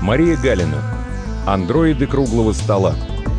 Мария Галина. Андроиды круглого стола.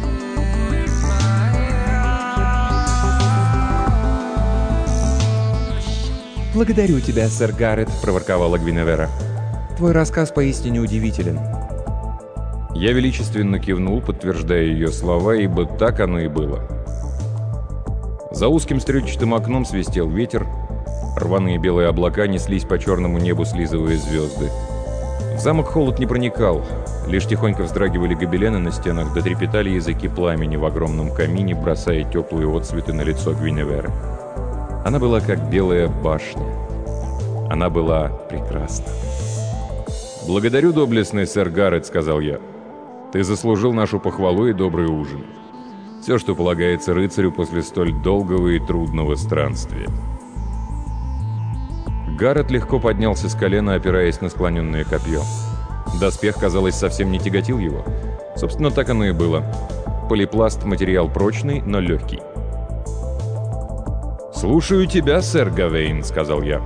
«Благодарю тебя, сэр Гаррет», — проворковала Гвиневера. «Твой рассказ поистине удивителен». Я величественно кивнул, подтверждая ее слова, ибо так оно и было. За узким стрельчатым окном свистел ветер, рваные белые облака неслись по черному небу, слизывая звезды. В замок холод не проникал, лишь тихонько вздрагивали гобелены на стенах, да трепетали языки пламени в огромном камине, бросая теплые отцветы на лицо Гвиневеры. Она была как белая башня. Она была прекрасна. «Благодарю, доблестный сэр Гаррет», — сказал я. «Ты заслужил нашу похвалу и добрый ужин. Все, что полагается рыцарю после столь долгого и трудного странствия». Гаррет легко поднялся с колена, опираясь на склоненное копье. Доспех, казалось, совсем не тяготил его. Собственно, так оно и было. Полипласт — материал прочный, но легкий. «Слушаю тебя, сэр Гавейн», — сказал я.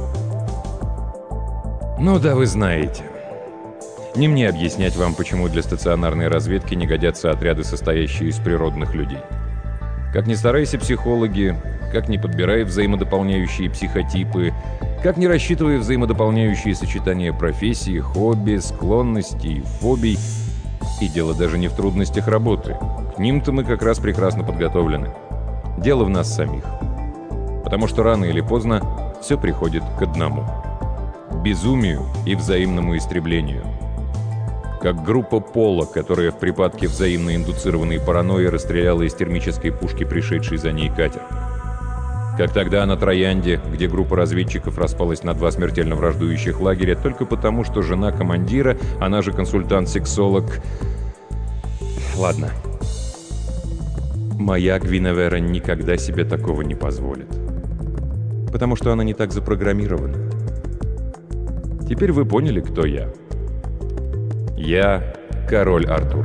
«Ну да, вы знаете. Не мне объяснять вам, почему для стационарной разведки не годятся отряды, состоящие из природных людей. Как ни старайся психологи, как ни подбирай взаимодополняющие психотипы, как ни рассчитывая взаимодополняющие сочетания профессий, хобби, склонностей, фобий, и дело даже не в трудностях работы. К ним-то мы как раз прекрасно подготовлены. Дело в нас самих. Потому что рано или поздно все приходит к одному – безумию и взаимному истреблению. Как группа Пола, которая в припадке взаимно индуцированной паранойи расстреляла из термической пушки пришедший за ней катер. Как тогда на Троянде, где группа разведчиков распалась на два смертельно враждующих лагеря только потому, что жена командира, она же консультант-сексолог... Ладно. Моя Гвиневера никогда себе такого не позволит. Потому что она не так запрограммирована. Теперь вы поняли, кто я. Я король Артур.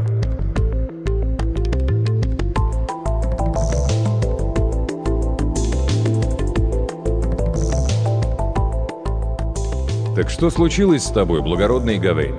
«Так что случилось с тобой, благородный Гавейн?»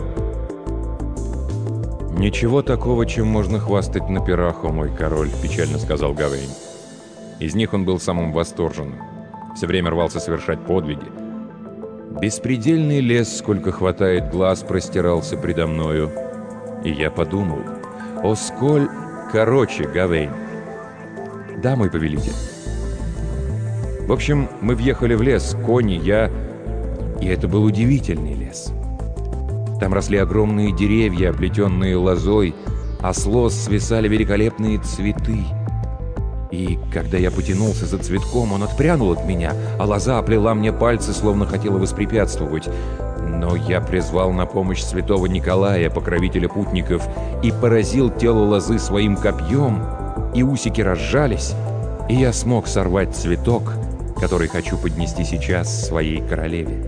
«Ничего такого, чем можно хвастать на пирах, о мой король», — печально сказал Гавейн. Из них он был самым восторженным. Все время рвался совершать подвиги. Беспредельный лес, сколько хватает глаз, простирался предо мною. И я подумал, о сколь... Короче, Гавейн. Да, мой повелитель. В общем, мы въехали в лес, кони, я... И это был удивительный лес. Там росли огромные деревья, оплетенные лозой, а с лоз свисали великолепные цветы. И когда я потянулся за цветком, он отпрянул от меня, а лоза оплела мне пальцы, словно хотела воспрепятствовать. Но я призвал на помощь святого Николая, покровителя путников, и поразил тело лозы своим копьем, и усики разжались, и я смог сорвать цветок, который хочу поднести сейчас своей королеве.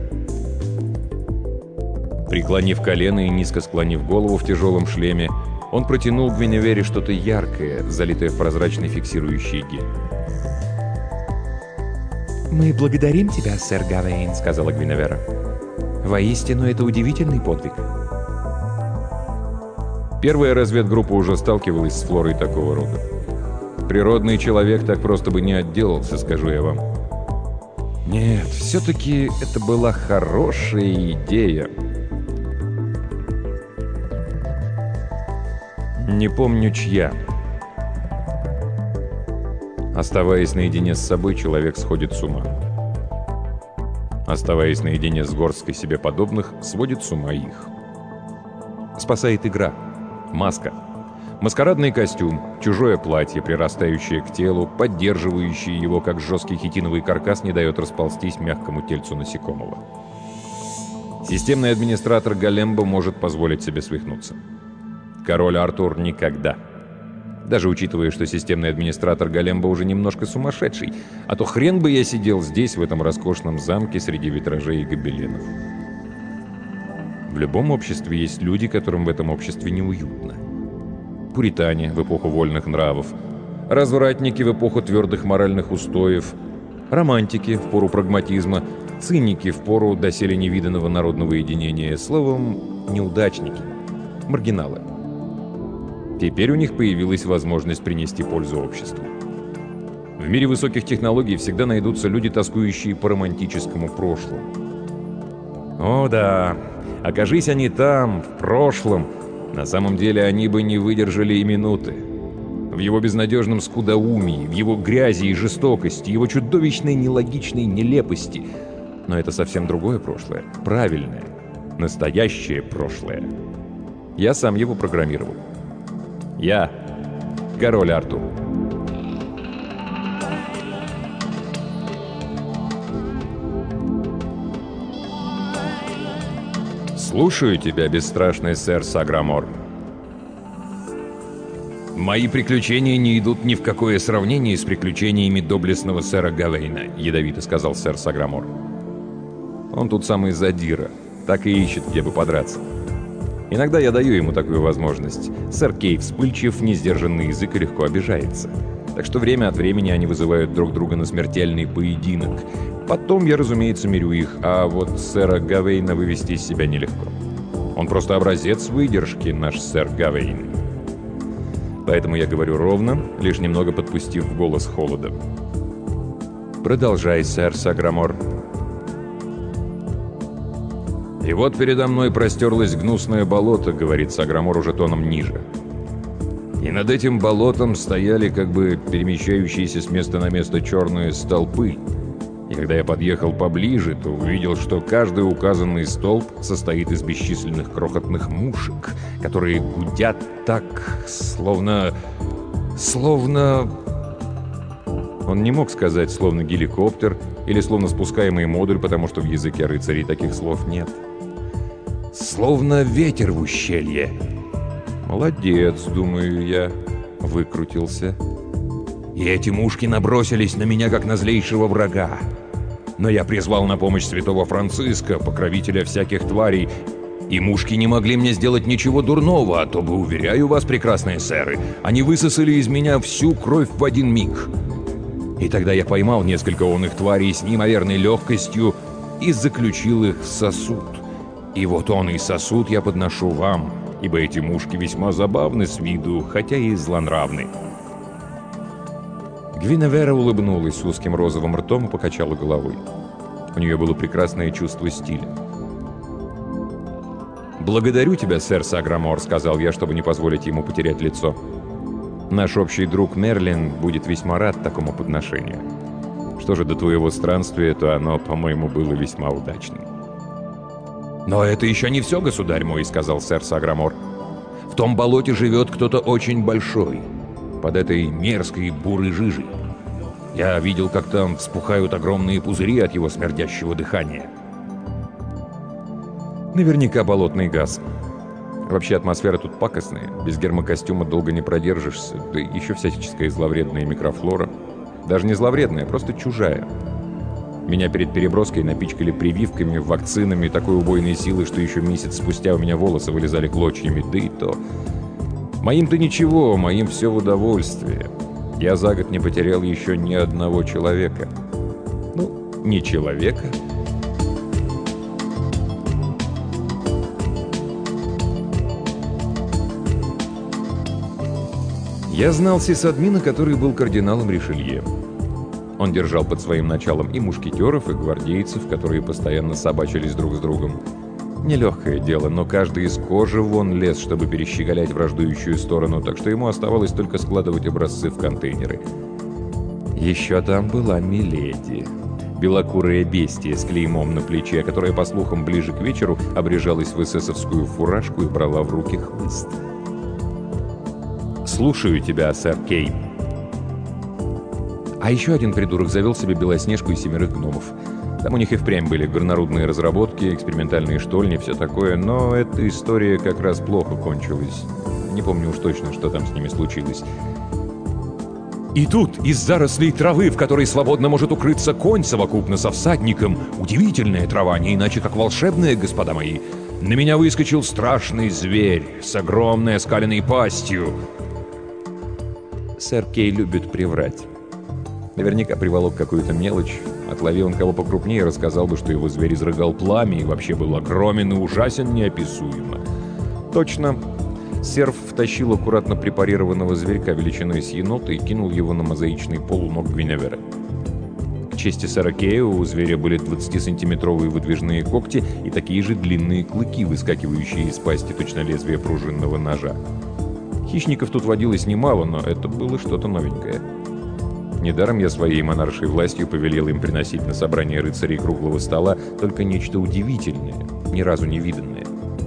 Преклонив колено и низко склонив голову в тяжелом шлеме, он протянул Гвиневере что-то яркое, залитое в прозрачный фиксирующий гель. «Мы благодарим тебя, сэр Гавейн», — сказала Гвиневера. «Воистину, это удивительный подвиг». Первая разведгруппа уже сталкивалась с флорой такого рода. Природный человек так просто бы не отделался, скажу я вам. Нет, все-таки это была хорошая идея. Не помню, чья. Оставаясь наедине с собой, человек сходит с ума. Оставаясь наедине с горсткой себе подобных, сводит с ума их. Спасает игра, маска, маскарадный костюм, чужое платье, прирастающее к телу, поддерживающее его, как жесткий хитиновый каркас не дает расползтись мягкому тельцу насекомого. Системный администратор Галембо может позволить себе свихнуться. Король Артур никогда. Даже учитывая, что системный администратор Галембо уже немножко сумасшедший, а то хрен бы я сидел здесь, в этом роскошном замке, среди витражей и гобеленов. В любом обществе есть люди, которым в этом обществе неуютно. Пуритане в эпоху вольных нравов, развратники в эпоху твердых моральных устоев, романтики в пору прагматизма, циники в пору доселе невиданного народного единения, словом, неудачники. маргиналы. Теперь у них появилась возможность принести пользу обществу. В мире высоких технологий всегда найдутся люди, тоскующие по романтическому прошлому. О да, окажись они там, в прошлом, на самом деле они бы не выдержали и минуты. В его безнадежном скудоумии, в его грязи и жестокости, его чудовищной нелогичной нелепости. Но это совсем другое прошлое, правильное, настоящее прошлое. Я сам его программировал. Я король Артур. «Слушаю тебя, бесстрашный сэр Саграмор». «Мои приключения не идут ни в какое сравнение с приключениями доблестного сэра Гавейна», — ядовито сказал сэр Саграмор. «Он тут самый задира, так и ищет, где бы подраться. Иногда я даю ему такую возможность. Сэр Кей вспыльчив, несдержанный язык и легко обижается. Так что время от времени они вызывают друг друга на смертельный поединок. Потом я, разумеется, мирю их, а вот сэра Гавейна вывести из себя нелегко. Он просто образец выдержки, наш сэр Гавейн. Поэтому я говорю ровно, лишь немного подпустив в голос холода. Продолжай, сэр Саграмор». «И вот передо мной простерлось гнусное болото», — говорит Саграмор уже тоном ниже. «И над этим болотом стояли как бы перемещающиеся с места на место черные столпы. И когда я подъехал поближе, то увидел, что каждый указанный столб состоит из бесчисленных крохотных мушек, которые гудят так, словно... Он не мог сказать «словно геликоптер» или «словно спускаемый модуль», потому что в языке рыцарей таких слов нет. «Словно ветер в ущелье». «Молодец», — думаю я, выкрутился. «И эти мушки набросились на меня, как на злейшего врага. Но я призвал на помощь святого Франциска, покровителя всяких тварей, и мушки не могли мне сделать ничего дурного, а то бы, уверяю вас, прекрасные сэры, они высосали из меня всю кровь в один миг. И тогда я поймал несколько онных тварей с неимоверной легкостью и заключил их в сосуд. И вот он и сосуд я подношу вам, ибо эти мушки весьма забавны с виду, хотя и злонравны». Гвиневера улыбнулась узким розовым ртом и покачала головой. У нее было прекрасное чувство стиля. «Благодарю тебя, сэр Саграмор», — сказал я, чтобы не позволить ему потерять лицо. «Наш общий друг Мерлин будет весьма рад такому подношению. Что же до твоего странствия, то оно, по-моему, было весьма удачным». «Но это еще не все, государь мой», — сказал сэр Саграмор. «В том болоте живет кто-то очень большой, под этой мерзкой бурой жижей. Я видел, как там вспухают огромные пузыри от его смердящего дыхания». «Наверняка болотный газ. Вообще атмосфера тут пакостная, без гермокостюма долго не продержишься, да еще всяческая зловредная микрофлора. Даже не зловредная, просто чужая. Меня перед переброской напичкали прививками, вакцинами такой убойной силы, что еще месяц спустя у меня волосы вылезали клочьями, да и то. Моим-то ничего, моим все в удовольствие. Я за год не потерял еще ни одного человека. Ну, не человека». Я знал сисадмина, который был кардиналом Ришелье. Он держал под своим началом и мушкетеров, и гвардейцев, которые постоянно собачились друг с другом. Нелегкое дело, но каждый из кожи вон лез, чтобы перещеголять враждующую сторону, так что ему оставалось только складывать образцы в контейнеры. Еще там была Миледи. Белокурая бестия с клеймом на плече, которая, по слухам, ближе к вечеру обрежалась в эсэсовскую фуражку и брала в руки хлыст. «Слушаю тебя, сэр Кей». А еще один придурок завел себе Белоснежку и 7 гномов. Там у них и впрямь были горнорудные разработки, экспериментальные штольни, все такое, но эта история как раз плохо кончилась. Не помню уж точно, что там с ними случилось. И тут из зарослей травы, в которой свободно может укрыться конь совокупно со всадником, удивительная трава, не иначе как волшебная, господа мои, на меня выскочил страшный зверь с огромной оскаленной пастью. Сэр Кей любит приврать. Наверняка приволок какую-то мелочь. Отлови он кого покрупнее, рассказал бы, что его зверь изрыгал пламя и вообще был огромен и ужасен неописуемо. Точно, Серф втащил аккуратно препарированного зверька величиной с енота и кинул его на мозаичный пол у ног Гвиневера. К чести сэра Кея у зверя были 20-сантиметровые выдвижные когти и такие же длинные клыки, выскакивающие из пасти, точно лезвие пружинного ножа. Хищников тут водилось немало, но это было что-то новенькое. Недаром я своей монаршей властью повелел им приносить на собрание рыцарей круглого стола только нечто удивительное, ни разу не виданное.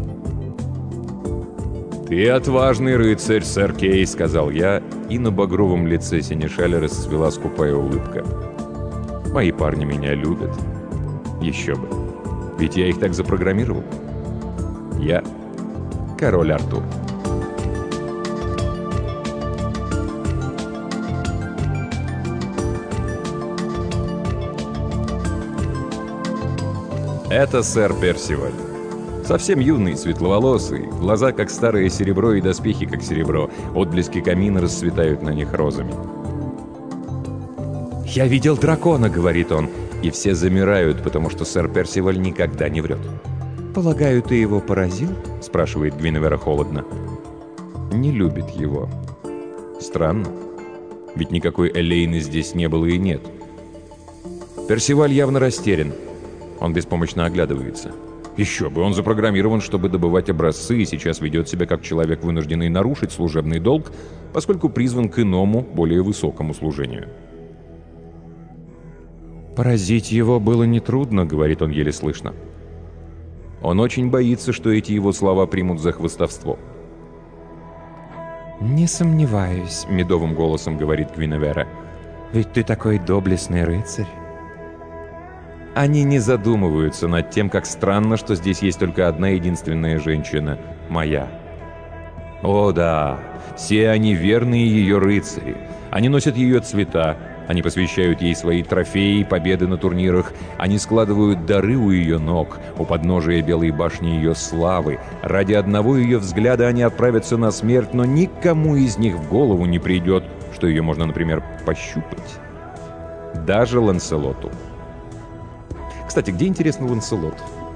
«Ты отважный рыцарь, сэр Кей», — сказал я, и на багровом лице сенешаля расцвела скупая улыбка. «Мои парни меня любят. Еще бы. Ведь я их так запрограммировал. Я король Артур». Это сэр Персиваль. Совсем юный, светловолосый, глаза как старое серебро и доспехи как серебро, отблески камина расцветают на них розами. «Я видел дракона», — говорит он, и все замирают, потому что сэр Персиваль никогда не врет. «Полагаю, ты его поразил?» — спрашивает Гвиневера холодно. «Не любит его. Странно. Ведь никакой Элейны здесь не было и нет». Персиваль явно растерян. Он беспомощно оглядывается. Еще бы, он запрограммирован, чтобы добывать образцы, и сейчас ведет себя как человек, вынужденный нарушить служебный долг, поскольку призван к иному, более высокому служению. «Поразить его было нетрудно», — говорит он еле слышно. Он очень боится, что эти его слова примут за хвастовство. «Не сомневаюсь», — медовым голосом говорит Гвиневера. «Ведь ты такой доблестный рыцарь». Они не задумываются над тем, как странно, что здесь есть только одна единственная женщина — моя. О да, все они верные ее рыцари. Они носят ее цвета, они посвящают ей свои трофеи, победы на турнирах, они складывают дары у ее ног, у подножия Белой башни ее славы. Ради одного ее взгляда они отправятся на смерть, но никому из них в голову не придет, что ее можно, например, пощупать. Даже Ланселоту. Кстати, где, интересно, Ланселот?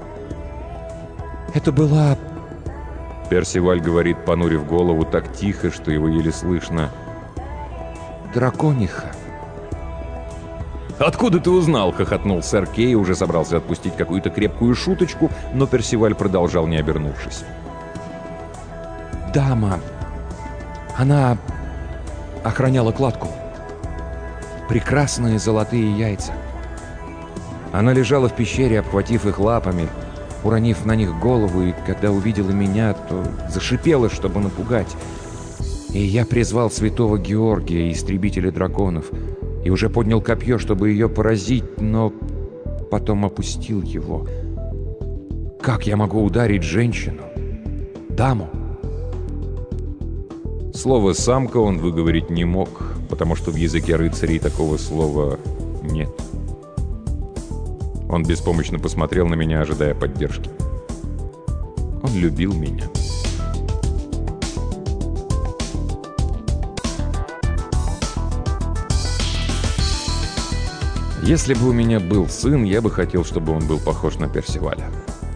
«Это была...» Персиваль говорит, понурив голову так тихо, что его еле слышно. «Дракониха». «Откуда ты узнал?» — хохотнул сэр Кей, уже собрался отпустить какую-то крепкую шуточку, но Персиваль продолжал, не обернувшись. «Дама. Она охраняла кладку. Прекрасные золотые яйца. Она лежала в пещере, обхватив их лапами, уронив на них голову, и когда увидела меня, то зашипела, чтобы напугать. И я призвал святого Георгия, истребителя драконов, и уже поднял копье, чтобы ее поразить, но потом опустил его. Как я могу ударить женщину? Даму?» Слово «самка» он выговорить не мог, потому что в языке рыцарей такого слова нет. Он беспомощно посмотрел на меня, ожидая поддержки. Он любил меня. Если бы у меня был сын, я бы хотел, чтобы он был похож на Персиваля.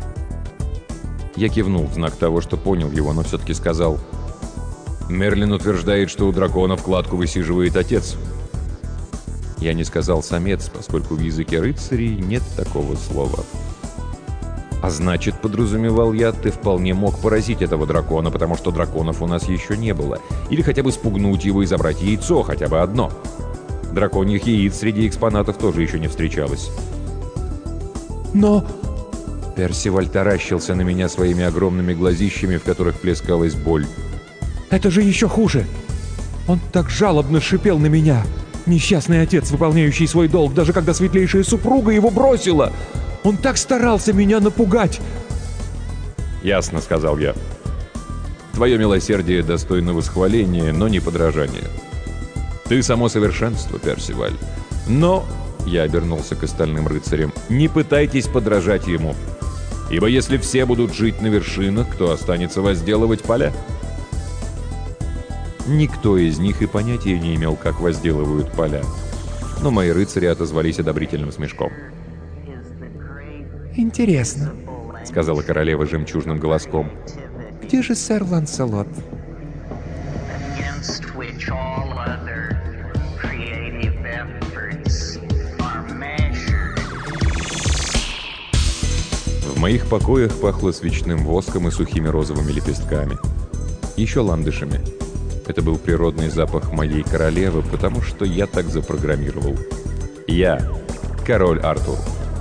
Я кивнул в знак того, что понял его, но все-таки сказал: «Мерлин утверждает, что у дракона в кладку высиживает отец». Я не сказал «самец», поскольку в языке рыцарей нет такого слова. А значит, подразумевал я, ты вполне мог поразить этого дракона, потому что драконов у нас еще не было. Или хотя бы спугнуть его и забрать яйцо, хотя бы одно. Драконьих яиц среди экспонатов тоже еще не встречалось. «Но...» Персиваль таращился на меня своими огромными глазищами, в которых плескалась боль. «Это же еще хуже! Он так жалобно шипел на меня! Несчастный отец, выполняющий свой долг, даже когда светлейшая супруга его бросила! Он так старался меня напугать!» «Ясно», — сказал я. «Твое милосердие достойно восхваления, но не подражания. Ты само совершенство, Персиваль. Но...» — я обернулся к остальным рыцарям. «Не пытайтесь подражать ему. Ибо если все будут жить на вершинах, кто останется возделывать поля?» Никто из них и понятия не имел, как возделывают поля. Но мои рыцари отозвались одобрительным смешком. «Интересно», — сказала королева жемчужным голоском. «Где же сэр Ланселот?» В моих покоях пахло свечным воском и сухими розовыми лепестками. Еще ландышами. Это был природный запах моей королевы, потому что я так запрограммировал. Я — король Артур.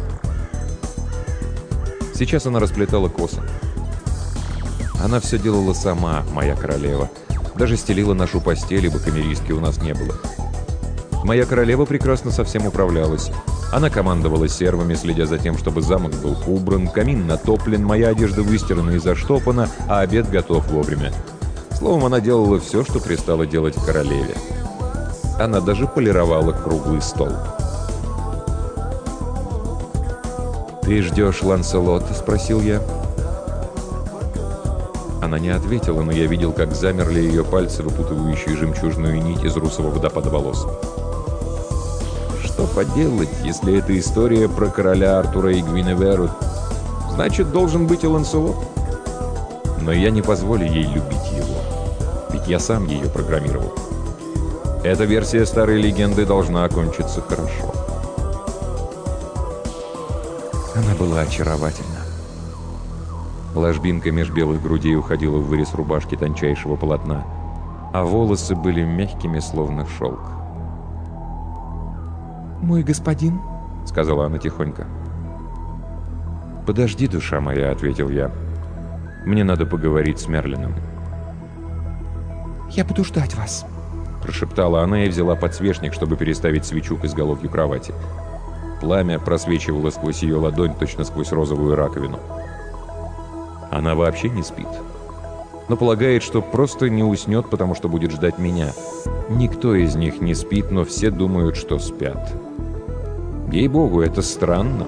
Сейчас она расплетала косы. Она все делала сама, моя королева. Даже стелила нашу постель, ибо камеристки у нас не было. Моя королева прекрасно со всем управлялась. Она командовала сервами, следя за тем, чтобы замок был убран, камин натоплен, моя одежда выстирана и заштопана, а обед готов вовремя. Словом, она делала все, что пристало делать королеве. Она даже полировала круглый стол. «Ты ждешь Ланселота?» — спросил я. Она не ответила, но я видел, как замерли ее пальцы, выпутывающие жемчужную нить из русого водопада волос. Что поделать, если это история про короля Артура и Гвиневеру? Значит, должен быть и Ланселот. Но я не позволю ей любить его. Ведь я сам ее программировал. Эта версия старой легенды должна окончиться хорошо. Она была очаровательна. Ложбинка меж белых грудей уходила в вырез рубашки тончайшего полотна, а волосы были мягкими, словно шелк. «Мой господин», — сказала она тихонько. «Подожди, душа моя», — ответил я. «Мне надо поговорить с Мерлином». «Я буду ждать вас», — прошептала она и взяла подсвечник, чтобы переставить свечу к изголовью кровати. Пламя просвечивало сквозь ее ладонь, точно сквозь розовую раковину. Она вообще не спит, но полагает, что просто не уснет, потому что будет ждать меня. Никто из них не спит, но все думают, что спят. Ей-богу, это странно.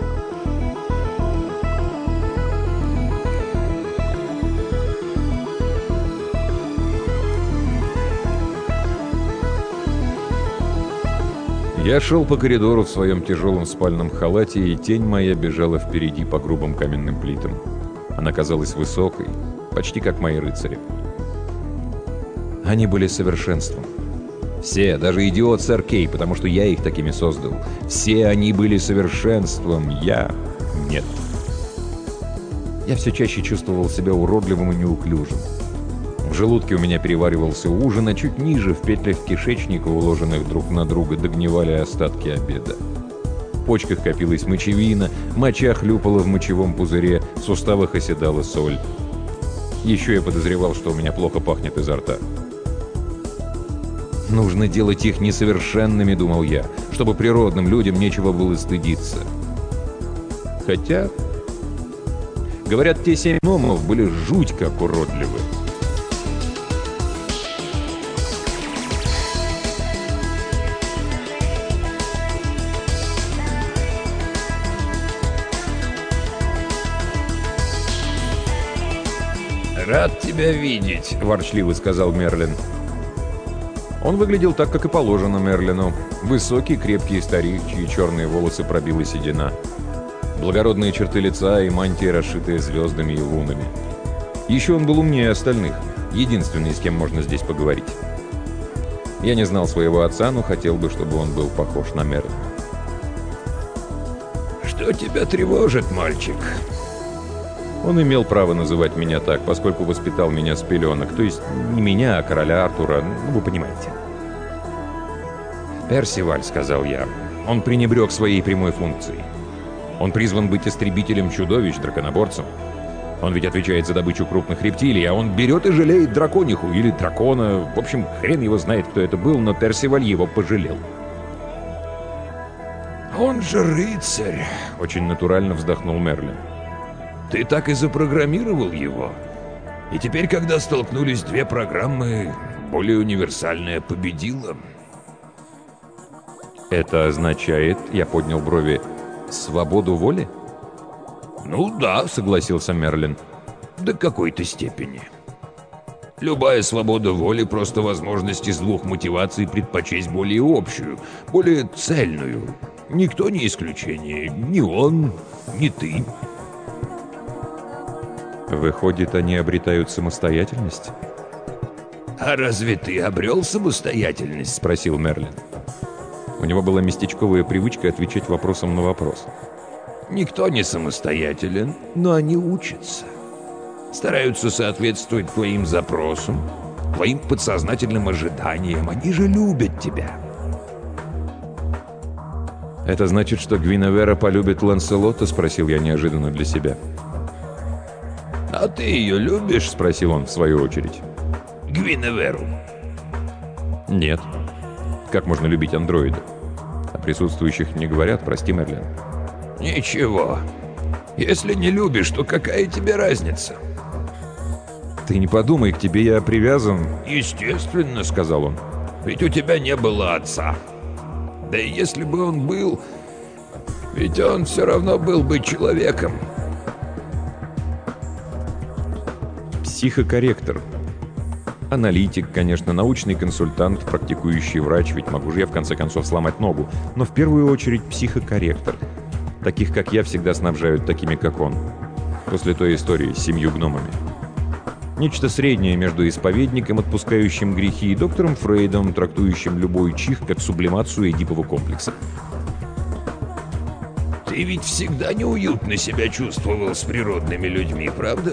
Я шел по коридору в своем тяжелом спальном халате, и тень моя бежала впереди по грубым каменным плитам. Она казалась высокой, почти как мои рыцари. Они были совершенством. Все, даже идиот сэр Кей, потому что я их такими создал. Все они были совершенством, я — нет. Я все чаще чувствовал себя уродливым и неуклюжим. В желудке у меня переваривался ужин, а чуть ниже, в петлях кишечника, уложенных друг на друга, догнивали остатки обеда. В почках копилась мочевина, моча хлюпала в мочевом пузыре, в суставах оседала соль. Еще я подозревал, что у меня плохо пахнет изо рта. «Нужно делать их несовершенными», — думал я, чтобы природным людям нечего было стыдиться. Хотя, говорят, те 7 гномов были жуть как уродливы. «Рад тебя видеть», — ворчливо сказал Мерлин. Он выглядел так, как и положено Мерлину. Высокий, крепкий старик, чьи черные волосы пробила седина. Благородные черты лица и мантия, расшитая звездами и лунами. Еще он был умнее остальных, единственный, с кем можно здесь поговорить. Я не знал своего отца, но хотел бы, чтобы он был похож на Мерлина. «Что тебя тревожит, мальчик?» Он имел право называть меня так, поскольку воспитал меня с пеленок, то есть не меня, а короля Артура, ну вы понимаете. «Персиваль», — сказал я, — «он пренебрег своей прямой функцией. Он призван быть истребителем чудовищ, драконоборцем. Он ведь отвечает за добычу крупных рептилий, а он берет и жалеет дракониху или дракона. В общем, хрен его знает, кто это был, но Персиваль его пожалел». «Он же рыцарь», — очень натурально вздохнул Мерлин. «Ты так и запрограммировал его. И теперь, когда столкнулись две программы, более универсальная победила». «Это означает, — я поднял брови, — свободу воли?» «Ну да», — согласился Мерлин, — «до какой-то степени. Любая свобода воли — просто возможность из двух мотиваций предпочесть более общую, более цельную. Никто не исключение, ни он, ни ты». «Выходит, они обретают самостоятельность?» «А разве ты обрел самостоятельность?» — спросил Мерлин. У него была местечковая привычка отвечать вопросом на вопрос. «Никто не самостоятелен, но они учатся. Стараются соответствовать твоим запросам, твоим подсознательным ожиданиям. Они же любят тебя». «Это значит, что Гвиневера полюбит Ланселота?» — спросил я неожиданно для себя. «А ты ее любишь?» — Спросил он в свою очередь. «Гвиневеру». «Нет. Как можно любить андроида? О присутствующих не говорят, прости, Мерлин». «Ничего. Если не любишь, то какая тебе разница?» «Ты не подумай, к тебе я привязан». «Естественно», — сказал он. «Ведь у тебя не было отца. Да и если бы он был, ведь он все равно был бы человеком». Психокорректор. Аналитик, конечно, научный консультант, практикующий врач, ведь могу же я в конце концов сломать ногу, но в первую очередь психокорректор. Таких, как я, всегда снабжают такими, как он. После той истории с 7 гномами. Нечто среднее между исповедником, отпускающим грехи, и доктором Фрейдом, трактующим любой чих как сублимацию эдипового комплекса. «Ты ведь всегда неуютно себя чувствовал с природными людьми, правда?»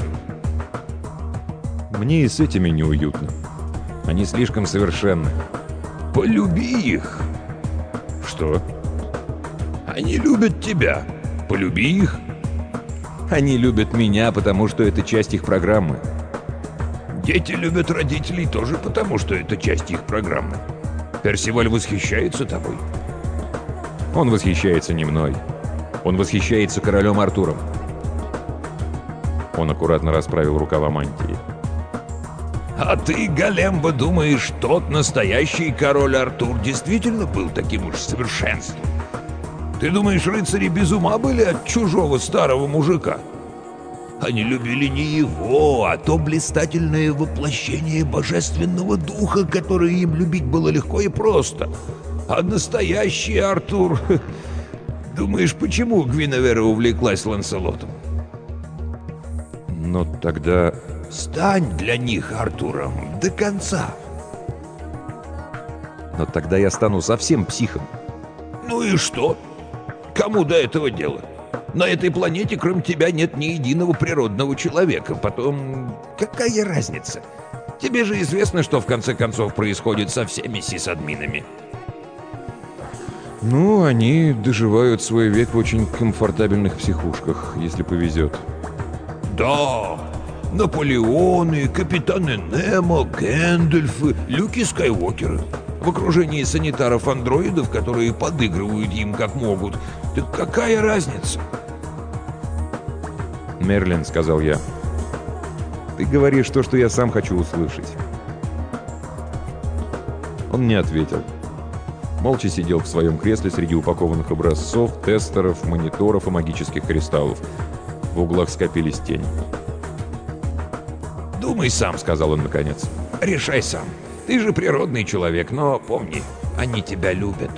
Мне и с этими неуютно. Они слишком совершенны. «Полюби их!» Что? «Они любят тебя. Полюби их!» Они любят меня, потому что это часть их программы. «Дети любят родителей тоже потому, что это часть их программы. Персиваль восхищается тобой». Он восхищается не мной. Он восхищается королем Артуром. Он аккуратно расправил рукава мантии. «А ты, Големба, думаешь, тот настоящий король Артур действительно был таким уж совершенством? Ты думаешь, рыцари без ума были от чужого старого мужика? Они любили не его, а то блистательное воплощение божественного духа, которое им любить было легко и просто. А настоящий Артур... Думаешь, почему Гвиневера увлеклась Ланселотом?» Но тогда... «Стань для них Артуром до конца». Но тогда я стану совсем психом. «Ну и что? Кому до этого дело? На этой планете, кроме тебя, нет ни единого природного человека. Потом, какая разница? Тебе же известно, что в конце концов происходит со всеми сисадминами». Ну, они доживают свой век в очень комфортабельных психушках, если повезет. «Да, Наполеоны, капитаны Немо, Гэндальфы, Люки Скайуокеры. В окружении санитаров-андроидов, которые подыгрывают им как могут. Так какая разница?» «Мерлин», — сказал я, — «ты говоришь то, что я сам хочу услышать». Он не ответил. Молча сидел в своем кресле среди упакованных образцов, тестеров, мониторов и магических кристаллов. В углах скопились тени. «Думай сам», — сказал он наконец. «Решай сам. Ты же природный человек, но помни, они тебя любят».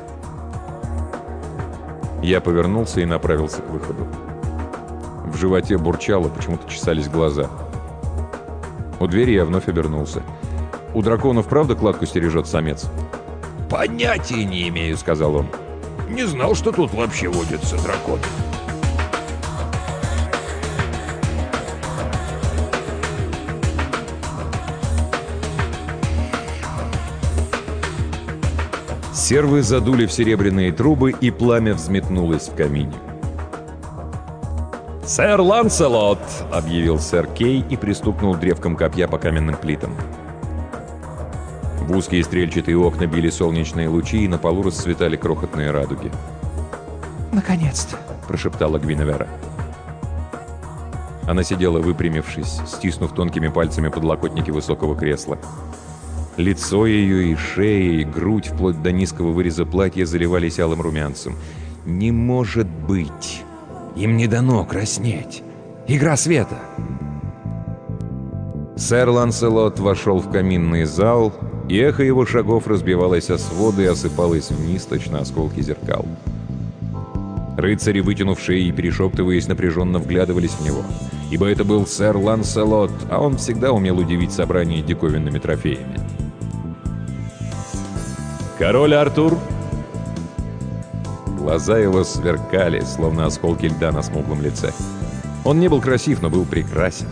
Я повернулся и направился к выходу. В животе бурчало, почему-то чесались глаза. У двери я вновь обернулся. «У драконов правда кладку стережет самец?» «Понятия не имею», — сказал он. «Не знал, что тут вообще водятся драконы». Сервы задули в серебряные трубы, и пламя взметнулось в камине. «Сэр Ланселот!» — объявил сэр Кей и пристукнул древком копья по каменным плитам. В узкие стрельчатые окна били солнечные лучи, и на полу расцветали крохотные радуги. «Наконец-то!» — прошептала Гвиневера. Она сидела выпрямившись, стиснув тонкими пальцами подлокотники высокого кресла. Лицо ее и шея, и грудь, вплоть до низкого выреза платья, заливались алым румянцем. «Не может быть! Им не дано краснеть! Игра света!» Сэр Ланселот вошел в каминный зал, и эхо его шагов разбивалось о своды и осыпалось вниз, точно осколки зеркал. Рыцари, вытянув шеи и перешептываясь, напряженно вглядывались в него. ибо это был сэр Ланселот, а он всегда умел удивить собрание диковинными трофеями. «Король Артур!» Глаза его сверкали, словно осколки льда на смуглом лице. Он не был красив, но был прекрасен.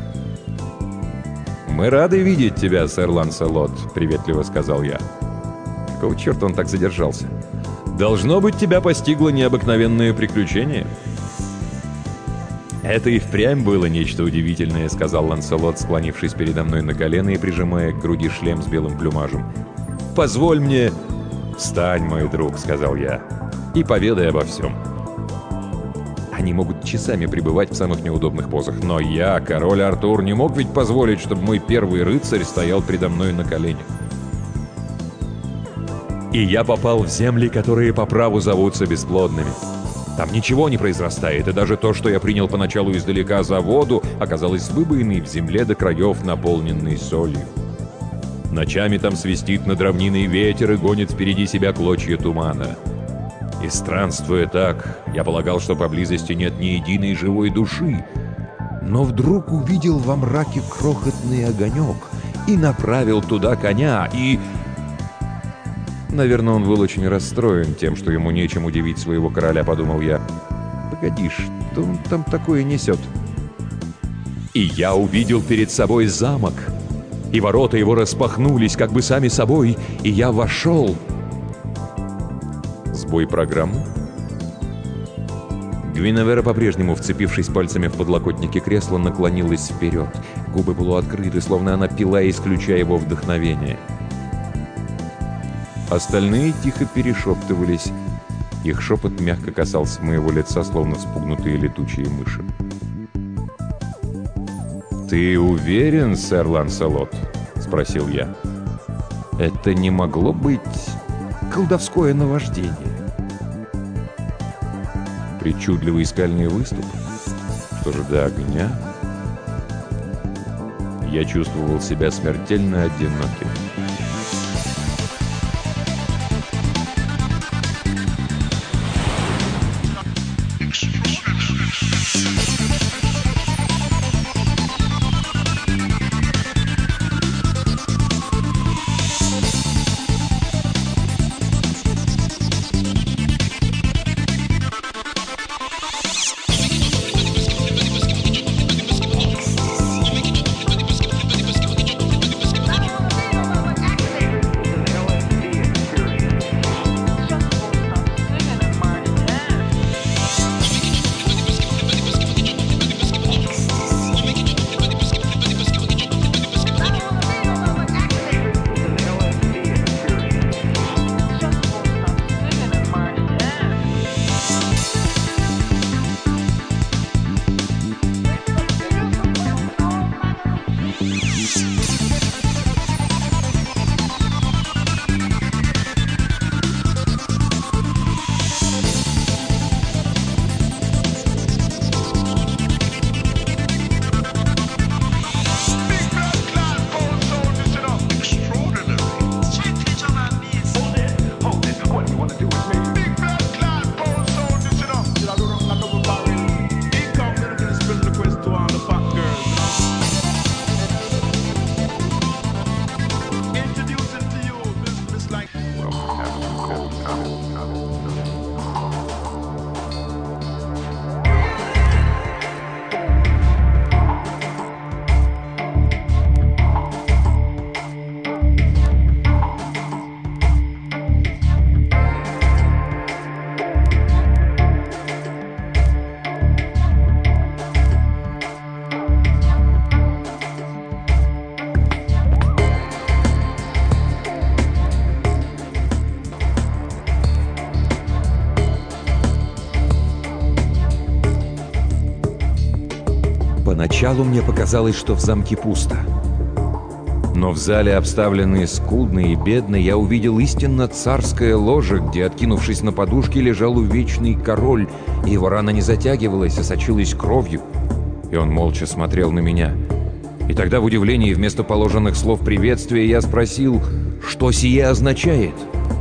«Мы рады видеть тебя, сэр Ланселот», — приветливо сказал я. Какого черта он так задержался? «Должно быть, тебя постигло необыкновенное приключение». «Это и впрямь было нечто удивительное», — сказал Ланселот, склонившись передо мной на колено и прижимая к груди шлем с белым плюмажем. «Позволь мне...» «Встань, мой друг», — сказал я, — «и поведай обо всем». Они могут часами пребывать в самых неудобных позах, но я, король Артур, не мог ведь позволить, чтобы мой первый рыцарь стоял предо мной на коленях. И я попал в земли, которые по праву зовутся бесплодными. Там ничего не произрастает, и даже то, что я принял поначалу издалека за воду, оказалось выбоиной в земле до краев, наполненной солью. Ночами там свистит над равниной ветер и гонит впереди себя клочья тумана. И странствуя так, я полагал, что поблизости нет ни единой живой души. Но вдруг увидел во мраке крохотный огонек и направил туда коня, и... Наверное, он был очень расстроен тем, что ему нечем удивить своего короля, подумал я. Погоди, что он там такое несет? И я увидел перед собой замок, и ворота его распахнулись как бы сами собой, и я вошел. Сбой программы? Гвиневера, по-прежнему вцепившись пальцами в подлокотники кресла, наклонилась вперед. Губы полуоткрыты, словно она пила, исключая его вдохновение. Остальные тихо перешептывались. Их шепот мягко касался моего лица, словно вспугнутые летучие мыши. «Ты уверен, сэр Ланселот?» — спросил я. «Это не могло быть колдовское наваждение?» Причудливый скальный выступ? Что же до огня? Я чувствовал себя смертельно одиноким. Поначалу мне показалось, что в замке пусто. Но в зале, обставленной скудно и бедно, я увидел истинно царское ложе, где, откинувшись на подушке, лежал увечный король, и его рана не затягивалась, а сочилась кровью. И он молча смотрел на меня. И тогда в удивлении вместо положенных слов приветствия я спросил, что сие означает.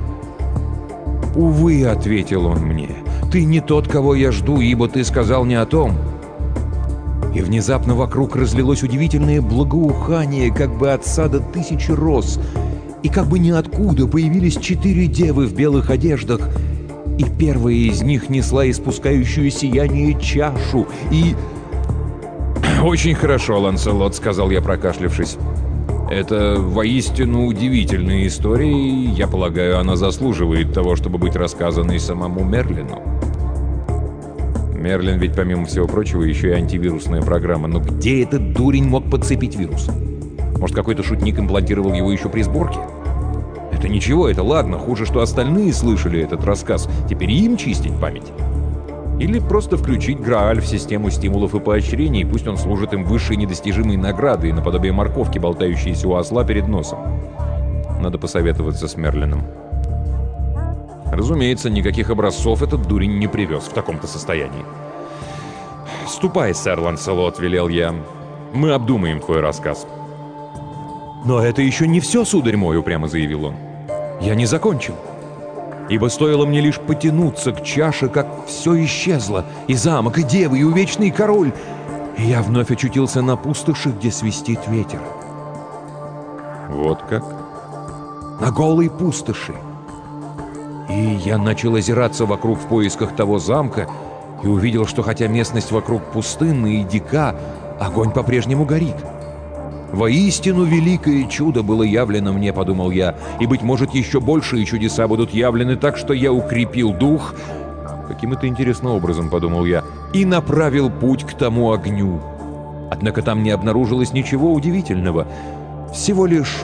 «Увы», — ответил он мне, — «ты не тот, кого я жду, ибо ты сказал не о том». И внезапно вокруг разлилось удивительное благоухание, как бы от сада тысячи роз. И как бы ниоткуда появились 4 девы в белых одеждах. И первая из них несла испускающую сияние чашу. И... «Очень хорошо, Ланселот», — сказал я, прокашлявшись. «Это воистину удивительная история, и, я полагаю, она заслуживает того, чтобы быть рассказанной самому Мерлину». Мерлин ведь, помимо всего прочего, еще и антивирусная программа. Но где этот дурень мог подцепить вирус? Может, какой-то шутник имплантировал его еще при сборке? Это ничего, это ладно. Хуже, что остальные слышали этот рассказ. Теперь им чистить память. Или просто включить Грааль в систему стимулов и поощрений, и пусть он служит им высшей недостижимой наградой, наподобие морковки, болтающейся у осла перед носом. Надо посоветоваться с Мерлином. Разумеется, никаких образцов этот дурень не привез в таком-то состоянии. «Ступай, сэр Ланселот», — велел я. «Мы обдумаем твой рассказ». «Но это еще не все, сударь мой», — упрямо заявил он. «Я не закончил. Ибо стоило мне лишь потянуться к чаше, как все исчезло. И замок, и девы, и увечный король. И я вновь очутился на пустоши, где свистит ветер». «Вот как?» «На голой пустоши. И я начал озираться вокруг в поисках того замка и увидел, что хотя местность вокруг пустынна и дика, огонь по-прежнему горит. Воистину великое чудо было явлено мне, подумал я, и, быть может, еще большие чудеса будут явлены, так что я укрепил дух, каким-то интересным образом, подумал я, и направил путь к тому огню. Однако там не обнаружилось ничего удивительного, всего лишь...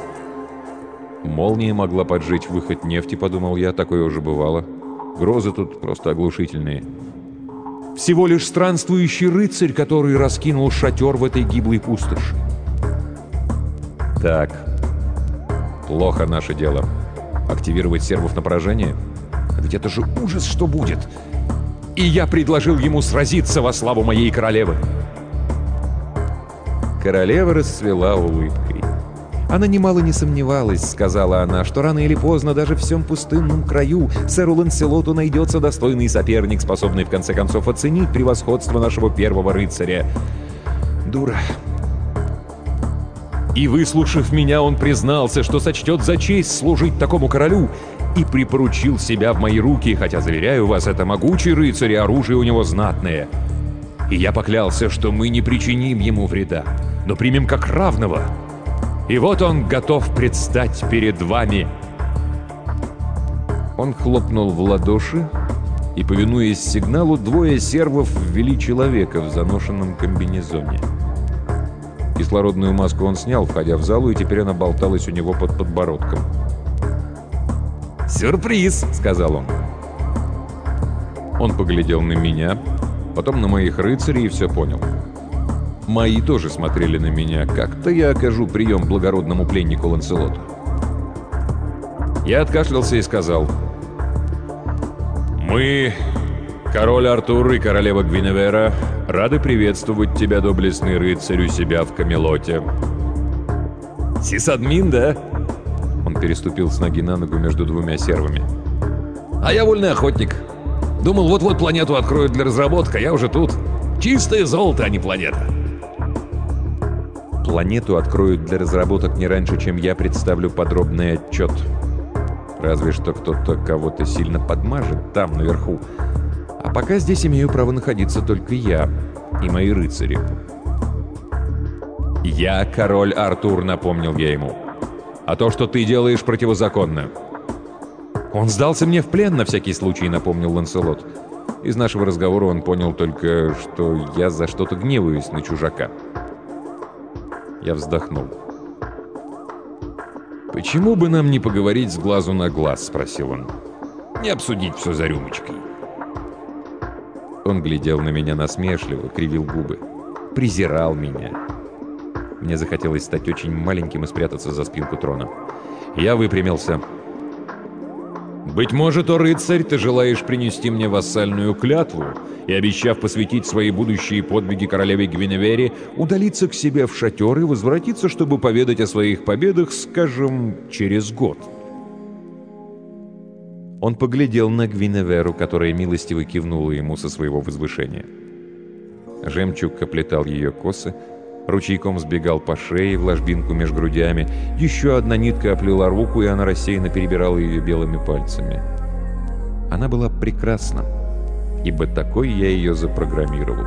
Молния могла поджечь выход нефти, подумал я, такое уже бывало. Грозы тут просто оглушительные. Всего лишь странствующий рыцарь, который раскинул шатер в этой гиблой пустоши. Так, плохо наше дело. Активировать сервов на поражение? Ведь это же ужас, что будет. И я предложил ему сразиться во славу моей королевы. Королева расцвела улыбкой. Она немало не сомневалась, сказала она, что рано или поздно даже в всем пустынном краю сэру Ланселоту найдется достойный соперник, способный в конце концов оценить превосходство нашего первого рыцаря. Дура. И, выслушав меня, он признался, что сочтет за честь служить такому королю, и припоручил себя в мои руки, хотя, заверяю вас, это могучий рыцарь, и оружие у него знатное. И я поклялся, что мы не причиним ему вреда, но примем как равного. И вот он готов предстать перед вами. Он хлопнул в ладоши, и, повинуясь сигналу, 2 сервов ввели человека в заношенном комбинезоне. Кислородную маску он снял, входя в залу, и теперь она болталась у него под подбородком. «Сюрприз!» — сказал он. Он поглядел на меня, потом на моих рыцарей и все понял. Мои тоже смотрели на меня. Как-то я окажу прием благородному пленнику Ланселоту. Я откашлялся и сказал: «Мы, король Артур и королева Гвиневера, рады приветствовать тебя, доблестный рыцарь, у себя в Камелоте». «Сисадмин, да?» Он переступил с ноги на ногу между 2 сервами. «А я вольный охотник. Думал, вот-вот планету откроют для разработки, а я уже тут. Чистое золото, а не планета». Планету откроют для разработок не раньше, чем я представлю подробный отчет. Разве что кто-то кого-то сильно подмажет там, наверху. А пока здесь имею право находиться только я и мои рыцари. «Я король Артур», — напомнил я ему. «А то, что ты делаешь, противозаконно». «Он сдался мне в плен, на всякий случай», — напомнил Ланселот. Из нашего разговора он понял только, что я за что-то гневаюсь на чужака. Я вздохнул. «Почему бы нам не поговорить с глазу на глаз?» — спросил он. «Не обсудить все за рюмочкой». Он глядел на меня насмешливо, кривил губы. Презирал меня. Мне захотелось стать очень маленьким и спрятаться за спинку трона. Я выпрямился. «Быть может, о рыцарь, ты желаешь принести мне вассальную клятву и, обещав посвятить свои будущие подвиги королеве Гвиневере, удалиться к себе в шатер и возвратиться, чтобы поведать о своих победах, скажем, через год». Он поглядел на Гвиневеру, которая милостиво кивнула ему со своего возвышения. Жемчуг оплетал ее косы, ручейком сбегал по шее в ложбинку меж грудями. Еще одна нитка оплела руку, и она рассеянно перебирала ее белыми пальцами. Она была прекрасна, ибо такой я ее запрограммировал.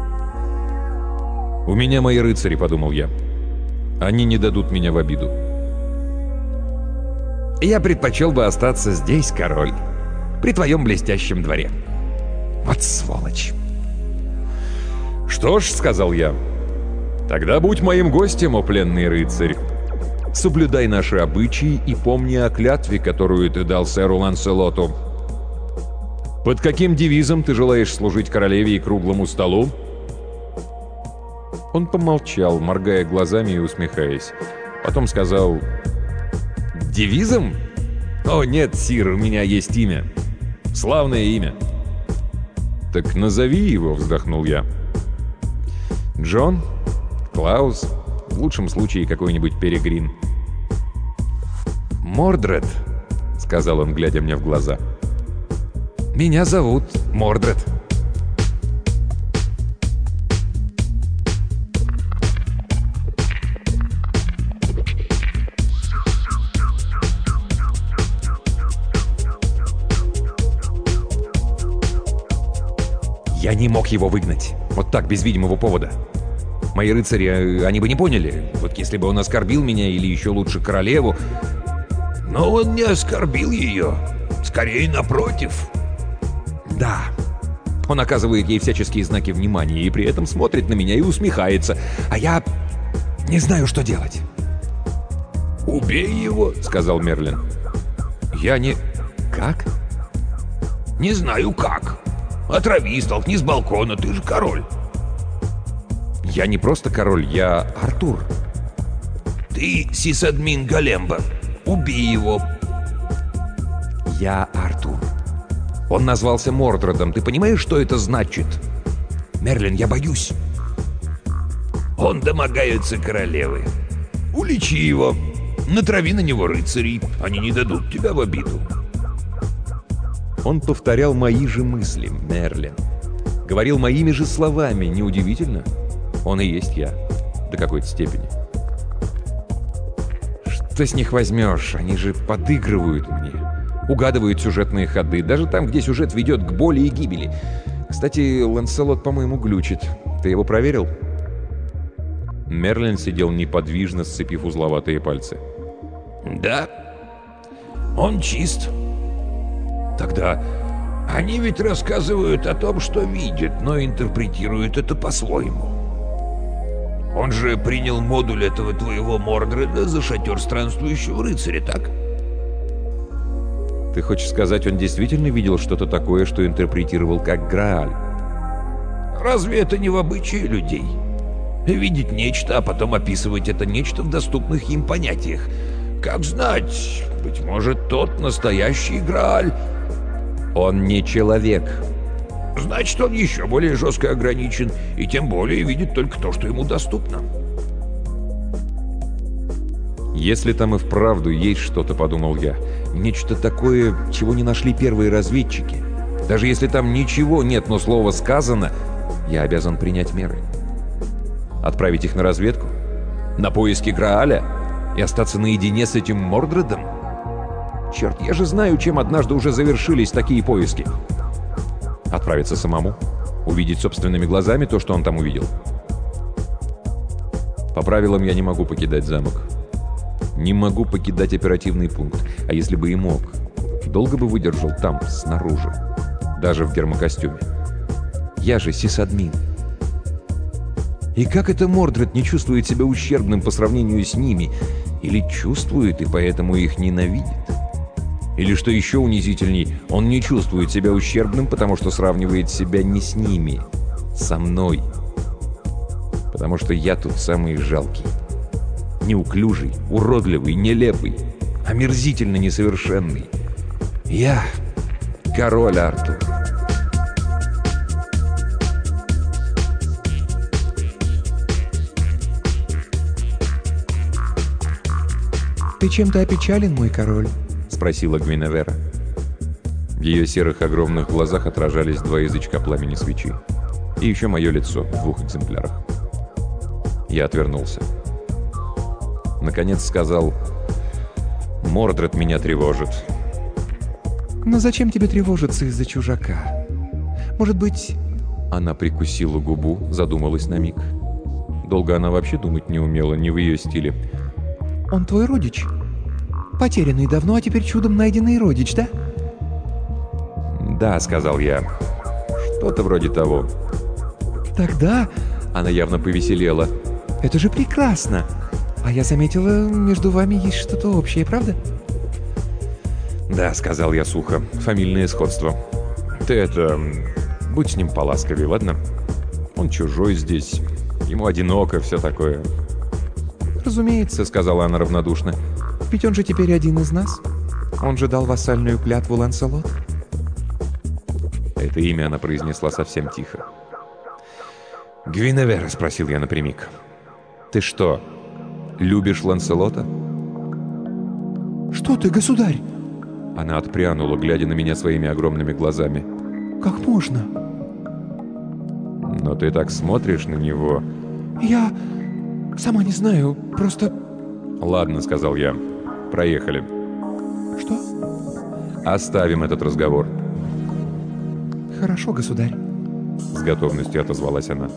«У меня мои рыцари», — подумал я. «Они не дадут меня в обиду». «Я предпочел бы остаться здесь, король, при твоем блестящем дворе. Вот сволочь!» «Что ж», — сказал я, — «тогда будь моим гостем, о пленный рыцарь. Соблюдай наши обычаи и помни о клятве, которую ты дал сэру Ланселоту. Под каким девизом ты желаешь служить королеве и круглому столу?» Он помолчал, моргая глазами и усмехаясь. Потом сказал: «Девизом? О, нет, сир, у меня есть имя. Славное имя». «Так назови его», — вздохнул я. «Джон? Клаус? В лучшем случае какой-нибудь Перегрин». «Мордред», — сказал он, глядя мне в глаза. «Меня зовут Мордред». Я не мог его выгнать. Вот так, без видимого повода. Мои рыцари, они бы не поняли. Вот если бы он оскорбил меня, или еще лучше королеву. Но он не оскорбил ее. Скорее, напротив. Да. Он оказывает ей всяческие знаки внимания и при этом смотрит на меня и усмехается. А я не знаю, что делать. «Убей его», — сказал Мерлин. Я не... Как? «Не знаю как. Отрави, столкни с балкона, ты же король». Я не просто король, я Артур. «Ты сисадмин Големба. Убей его». Я Артур. Он назвался Мордредом. Ты понимаешь, что это значит? Мерлин, я боюсь. «Он домогается королевы. Уличи его. Натрави на него рыцарей. Они не дадут тебя в обиду». Он повторял мои же мысли, Мерлин. Говорил моими же словами. Неудивительно. Он и есть я. До какой-то степени. Что с них возьмешь? Они же подыгрывают мне. Угадывают сюжетные ходы. Даже там, где сюжет ведет к боли и гибели. Кстати, Ланселот, по-моему, глючит. Ты его проверил? Мерлин сидел неподвижно, сцепив узловатые пальцы. «Да. Он чист». Тогда... Они ведь рассказывают о том, что видят, но интерпретируют это по-своему. Он же принял модуль этого твоего Мордреда за шатер странствующего рыцаря, так? Ты хочешь сказать, он действительно видел что-то такое, что интерпретировал как Грааль? Разве это не в обычае людей? Видеть нечто, а потом описывать это нечто в доступных им понятиях. Как знать, быть может, тот настоящий Грааль... Он не человек. Значит, он еще более жестко ограничен, и тем более видит только то, что ему доступно. Если там и вправду есть что-то, подумал я, нечто такое, чего не нашли первые разведчики. Даже если там ничего нет, но слово сказано, я обязан принять меры. Отправить их на разведку? На поиски Грааля? И остаться наедине с этим Мордредом? Черт, я же знаю, чем однажды уже завершились такие поиски. Отправиться самому? Увидеть собственными глазами то, что он там увидел? По правилам я не могу покидать замок. Не могу покидать оперативный пункт. А если бы и мог, долго бы выдержал там, снаружи. Даже в гермокостюме. Я же сисадмин. И как это Мордред не чувствует себя ущербным по сравнению с ними? Или чувствует и поэтому их ненавидит? Или, что еще унизительней, он не чувствует себя ущербным, потому что сравнивает себя не с ними, со мной. Потому что я тут самый жалкий. Неуклюжий, уродливый, нелепый, омерзительно несовершенный. Я король Артур. «Ты чем-то опечален, мой король?» — спросила В ее серых огромных глазах отражались два язычка пламени свечи. И еще мое лицо в 2 экземплярах. Я отвернулся. Наконец сказал: «Мордред меня тревожит». «Но зачем тебе тревожиться из-за чужака? Может быть...» Она прикусила губу, задумалась на миг. Долго она вообще думать не умела, не в ее стиле. «Он твой родич? Потерянный давно, а теперь чудом найденный родич, да?» «Да», — сказал я. «Что-то вроде того». «Тогда...» — она явно повеселела. «Это же прекрасно! А я заметила, между вами есть что-то общее, правда?» «Да», — сказал я сухо, — «фамильное сходство. Ты это... будь с ним поласковее, ладно? Он чужой здесь, ему одиноко, все такое». «Разумеется», — сказала она равнодушно. «Ведь он же теперь один из нас. Он же дал вассальную клятву Ланселот». Это имя она произнесла совсем тихо. «Гвиневера?» — спросил я напрямик. «Ты что, любишь Ланселота?» «Что ты, государь?» Она отпрянула, глядя на меня своими огромными глазами. «Как можно?» «Но ты так смотришь на него...» «Я... сама не знаю, просто...» «Ладно», — сказал я. «Проехали». «Что?» «Оставим этот разговор». «Хорошо, государь». С готовностью отозвалась она.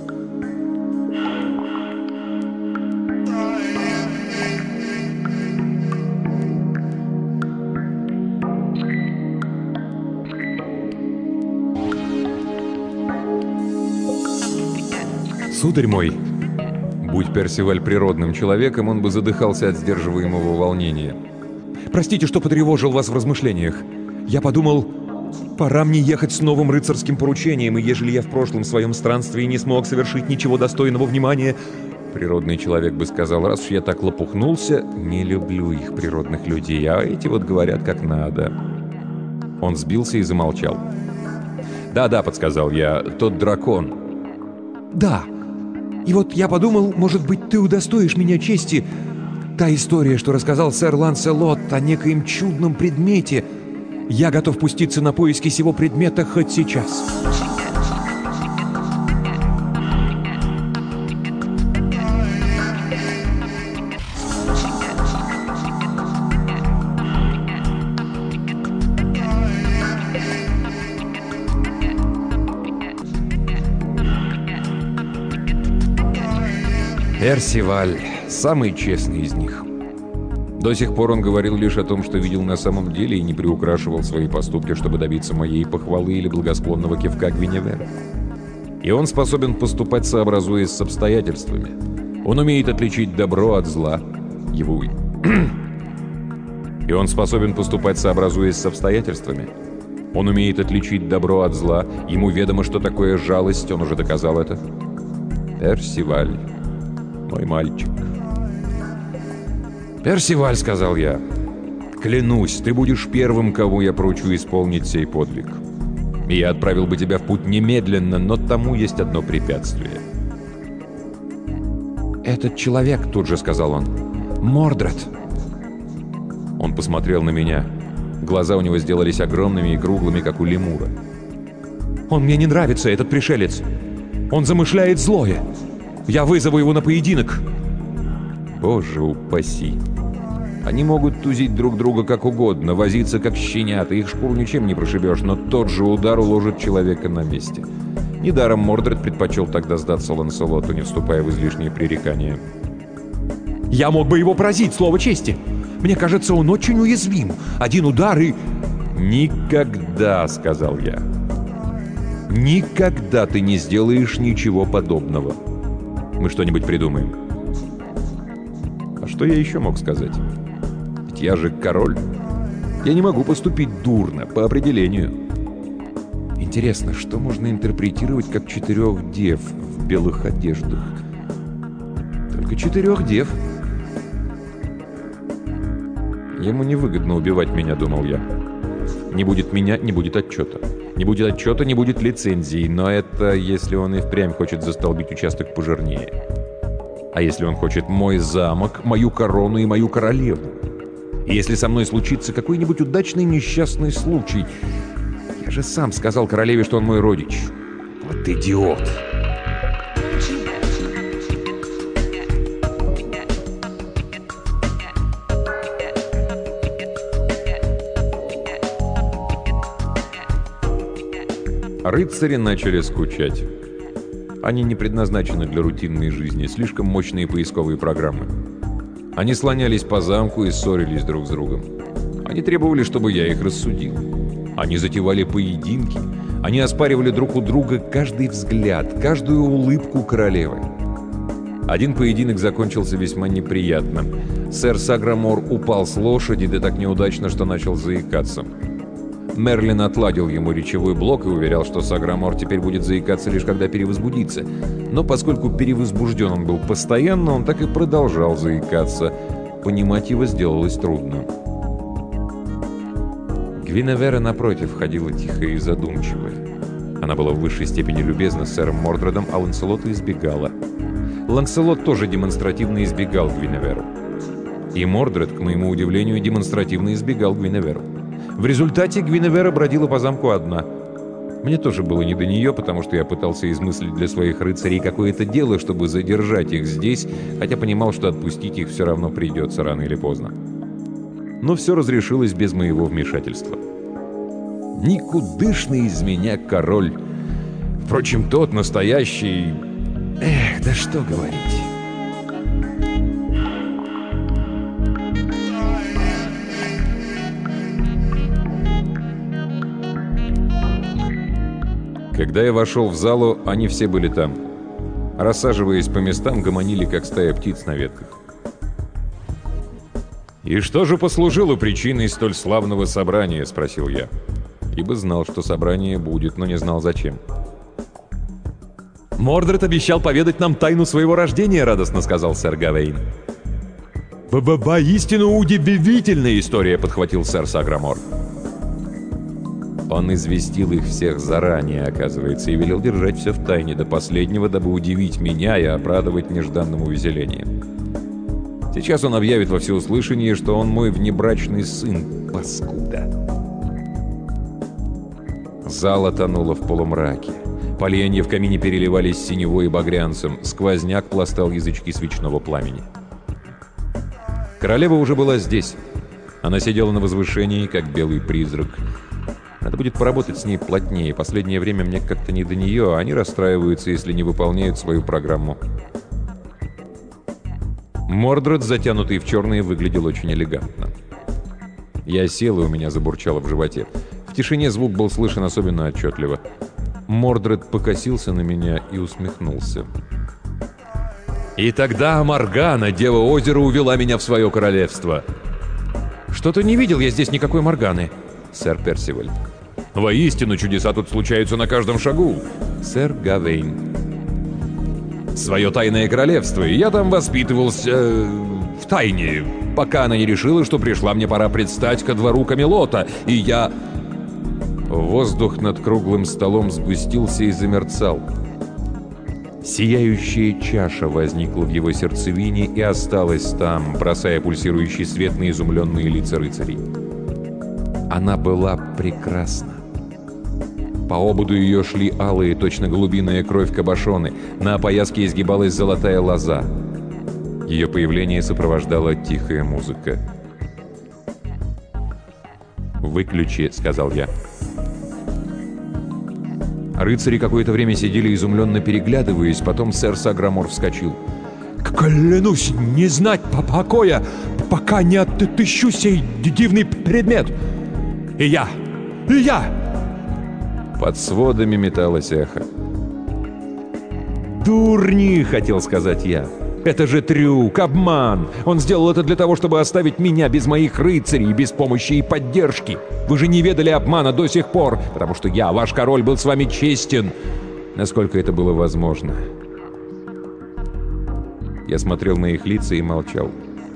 «Сударь мой!» Будь Персиваль природным человеком, он бы задыхался от сдерживаемого волнения. «Простите, что потревожил вас в размышлениях. Я подумал, пора мне ехать с новым рыцарским поручением, и ежели я в прошлом своем странстве не смог совершить ничего достойного внимания...» Природный человек бы сказал: «Раз уж я так лопухнулся, не люблю их, природных людей, а эти вот говорят как надо». Он сбился и замолчал. «Да-да», — подсказал я, — «тот дракон». «Да. И вот я подумал, может быть, ты удостоишь меня чести. Та история, что рассказал сэр Ланселот о некоем чудном предмете. Я готов пуститься на поиски сего предмета хоть сейчас». Персиваль — самый честный из них. До сих пор он говорил лишь о том, что видел на самом деле, и не приукрашивал свои поступки, чтобы добиться моей похвалы или благосклонного кивка Гвиневера. И он способен поступать, сообразуясь с обстоятельствами. Он умеет отличить добро от зла. И он способен поступать, сообразуясь с обстоятельствами. Он умеет отличить добро от зла. Ему ведомо, что такое жалость, он уже доказал это. Персиваль. Мой мальчик. «Персиваль», — сказал я, — «клянусь, ты будешь первым, кого я поручу исполнить сей подвиг. И я отправил бы тебя в путь немедленно, но тому есть одно препятствие». «Этот человек», — тут же сказал он, — «Мордред». Он посмотрел на меня. Глаза у него сделались огромными и круглыми, как у лемура. «Он мне не нравится, этот пришелец. Он замышляет злое. Я вызову его на поединок». Боже упаси. Они могут тузить друг друга как угодно, возиться как щенята, их шкуру ничем не прошибешь, но тот же удар уложит человека на месте. Недаром Мордред предпочел тогда сдаться Ланселоту, не вступая в излишние пререкания. «Я мог бы его поразить, слово чести. Мне кажется, он очень уязвим. Один удар и...» «Никогда», — сказал я, — «никогда ты не сделаешь ничего подобного. Мы что-нибудь придумаем». А что я еще мог сказать? Ведь я же король. Я не могу поступить дурно, по определению. Интересно, что можно интерпретировать как 4 дев в белых одеждах? Только 4 дев. Ему невыгодно убивать меня, думал я. Не будет меня, не будет отчета. Не будет отчета, не будет лицензии. Но это если он и впрямь хочет застолбить участок пожирнее. А если он хочет мой замок, мою корону и мою королеву? И если со мной случится какой-нибудь удачный несчастный случай? Я же сам сказал королеве, что он мой родич. Вот идиот! Рыцари начали скучать. Они не предназначены для рутинной жизни, слишком мощные поисковые программы. Они слонялись по замку и ссорились друг с другом. Они требовали, чтобы я их рассудил. Они затевали поединки. Они оспаривали друг у друга каждый взгляд, каждую улыбку королевы. Один поединок закончился весьма неприятно. Сэр Саграмор упал с лошади, да так неудачно, что начал заикаться. Мерлин отладил ему речевой блок и уверял, что Саграмор теперь будет заикаться лишь когда перевозбудится. Но поскольку перевозбужден он был постоянно, он так и продолжал заикаться. Понимать его сделалось трудно. Гвиневера, напротив, ходила тихая и задумчивая. Она была в высшей степени любезна с сэром Мордредом, а Ланселота избегала. Ланселот тоже демонстративно избегал Гвиневеру. И Мордред, к моему удивлению, демонстративно избегал Гвиневеру. В результате Гвиневера бродила по замку одна. Мне тоже было не до нее, потому что я пытался измыслить для своих рыцарей какое-то дело, чтобы задержать их здесь, хотя понимал, что отпустить их все равно придется рано или поздно. Но все разрешилось без моего вмешательства. Никудышный из меня король. Впрочем, тот настоящий... Эх, да что говорить. Когда я вошел в залу, они все были там. Рассаживаясь по местам, гомонили, как стая птиц на ветках. «И что же послужило причиной столь славного собрания?» — спросил я. Ибо знал, что собрание будет, но не знал, зачем. «Мордред обещал поведать нам тайну своего рождения», — радостно сказал сэр Гавейн. «Воистину удивительная история», — подхватил сэр Саграмор. Он известил их всех заранее, оказывается, и велел держать все в тайне до последнего, дабы удивить меня и обрадовать нежданным увеселением. Сейчас он объявит во всеуслышание, что он мой внебрачный сын, паскуда. Зала тонула в полумраке. Поленья в камине переливались синевой и багрянцем, сквозняк пластал язычки свечного пламени. Королева уже была здесь. Она сидела на возвышении, как белый призрак. Надо будет поработать с ней плотнее. Последнее время мне как-то не до нее, а они расстраиваются, если не выполняют свою программу. Мордред, затянутый в черное, выглядел очень элегантно. Я сел, и у меня забурчало в животе. В тишине звук был слышен особенно отчетливо. Мордред покосился на меня и усмехнулся. «И тогда Моргана, дева озера, увела меня в свое королевство». «Что-то не видел я здесь никакой Морганы, сэр Персиваль». «Воистину, чудеса тут случаются на каждом шагу». «Сэр Гавейн». «Свое тайное королевство, и я там воспитывался... в тайне, пока она не решила, что пришла мне пора предстать ко двору Камелота, и я...» Воздух над круглым столом сгустился и замерцал. Сияющая чаша возникла в его сердцевине и осталась там, бросая пульсирующий свет на изумленные лица рыцарей. Она была прекрасна. По ободу ее шли алые, точно голубиная кровь кабошоны. На опояске изгибалась золотая лоза. Ее появление сопровождала тихая музыка. «Выключи», — сказал я. Рыцари какое-то время сидели, изумленно переглядываясь, потом сэр Саграмор вскочил. «Клянусь не знать покоя, пока не отыщу сей дивный предмет! И я! Под сводами металось эхо. «Дурни!» — хотел сказать я. «Это же трюк, обман! Он сделал это для того, чтобы оставить меня без моих рыцарей, без помощи и поддержки! Вы же не ведали обмана до сих пор, потому что я, ваш король, был с вами честен!» Насколько это было возможно. Я смотрел на их лица и молчал.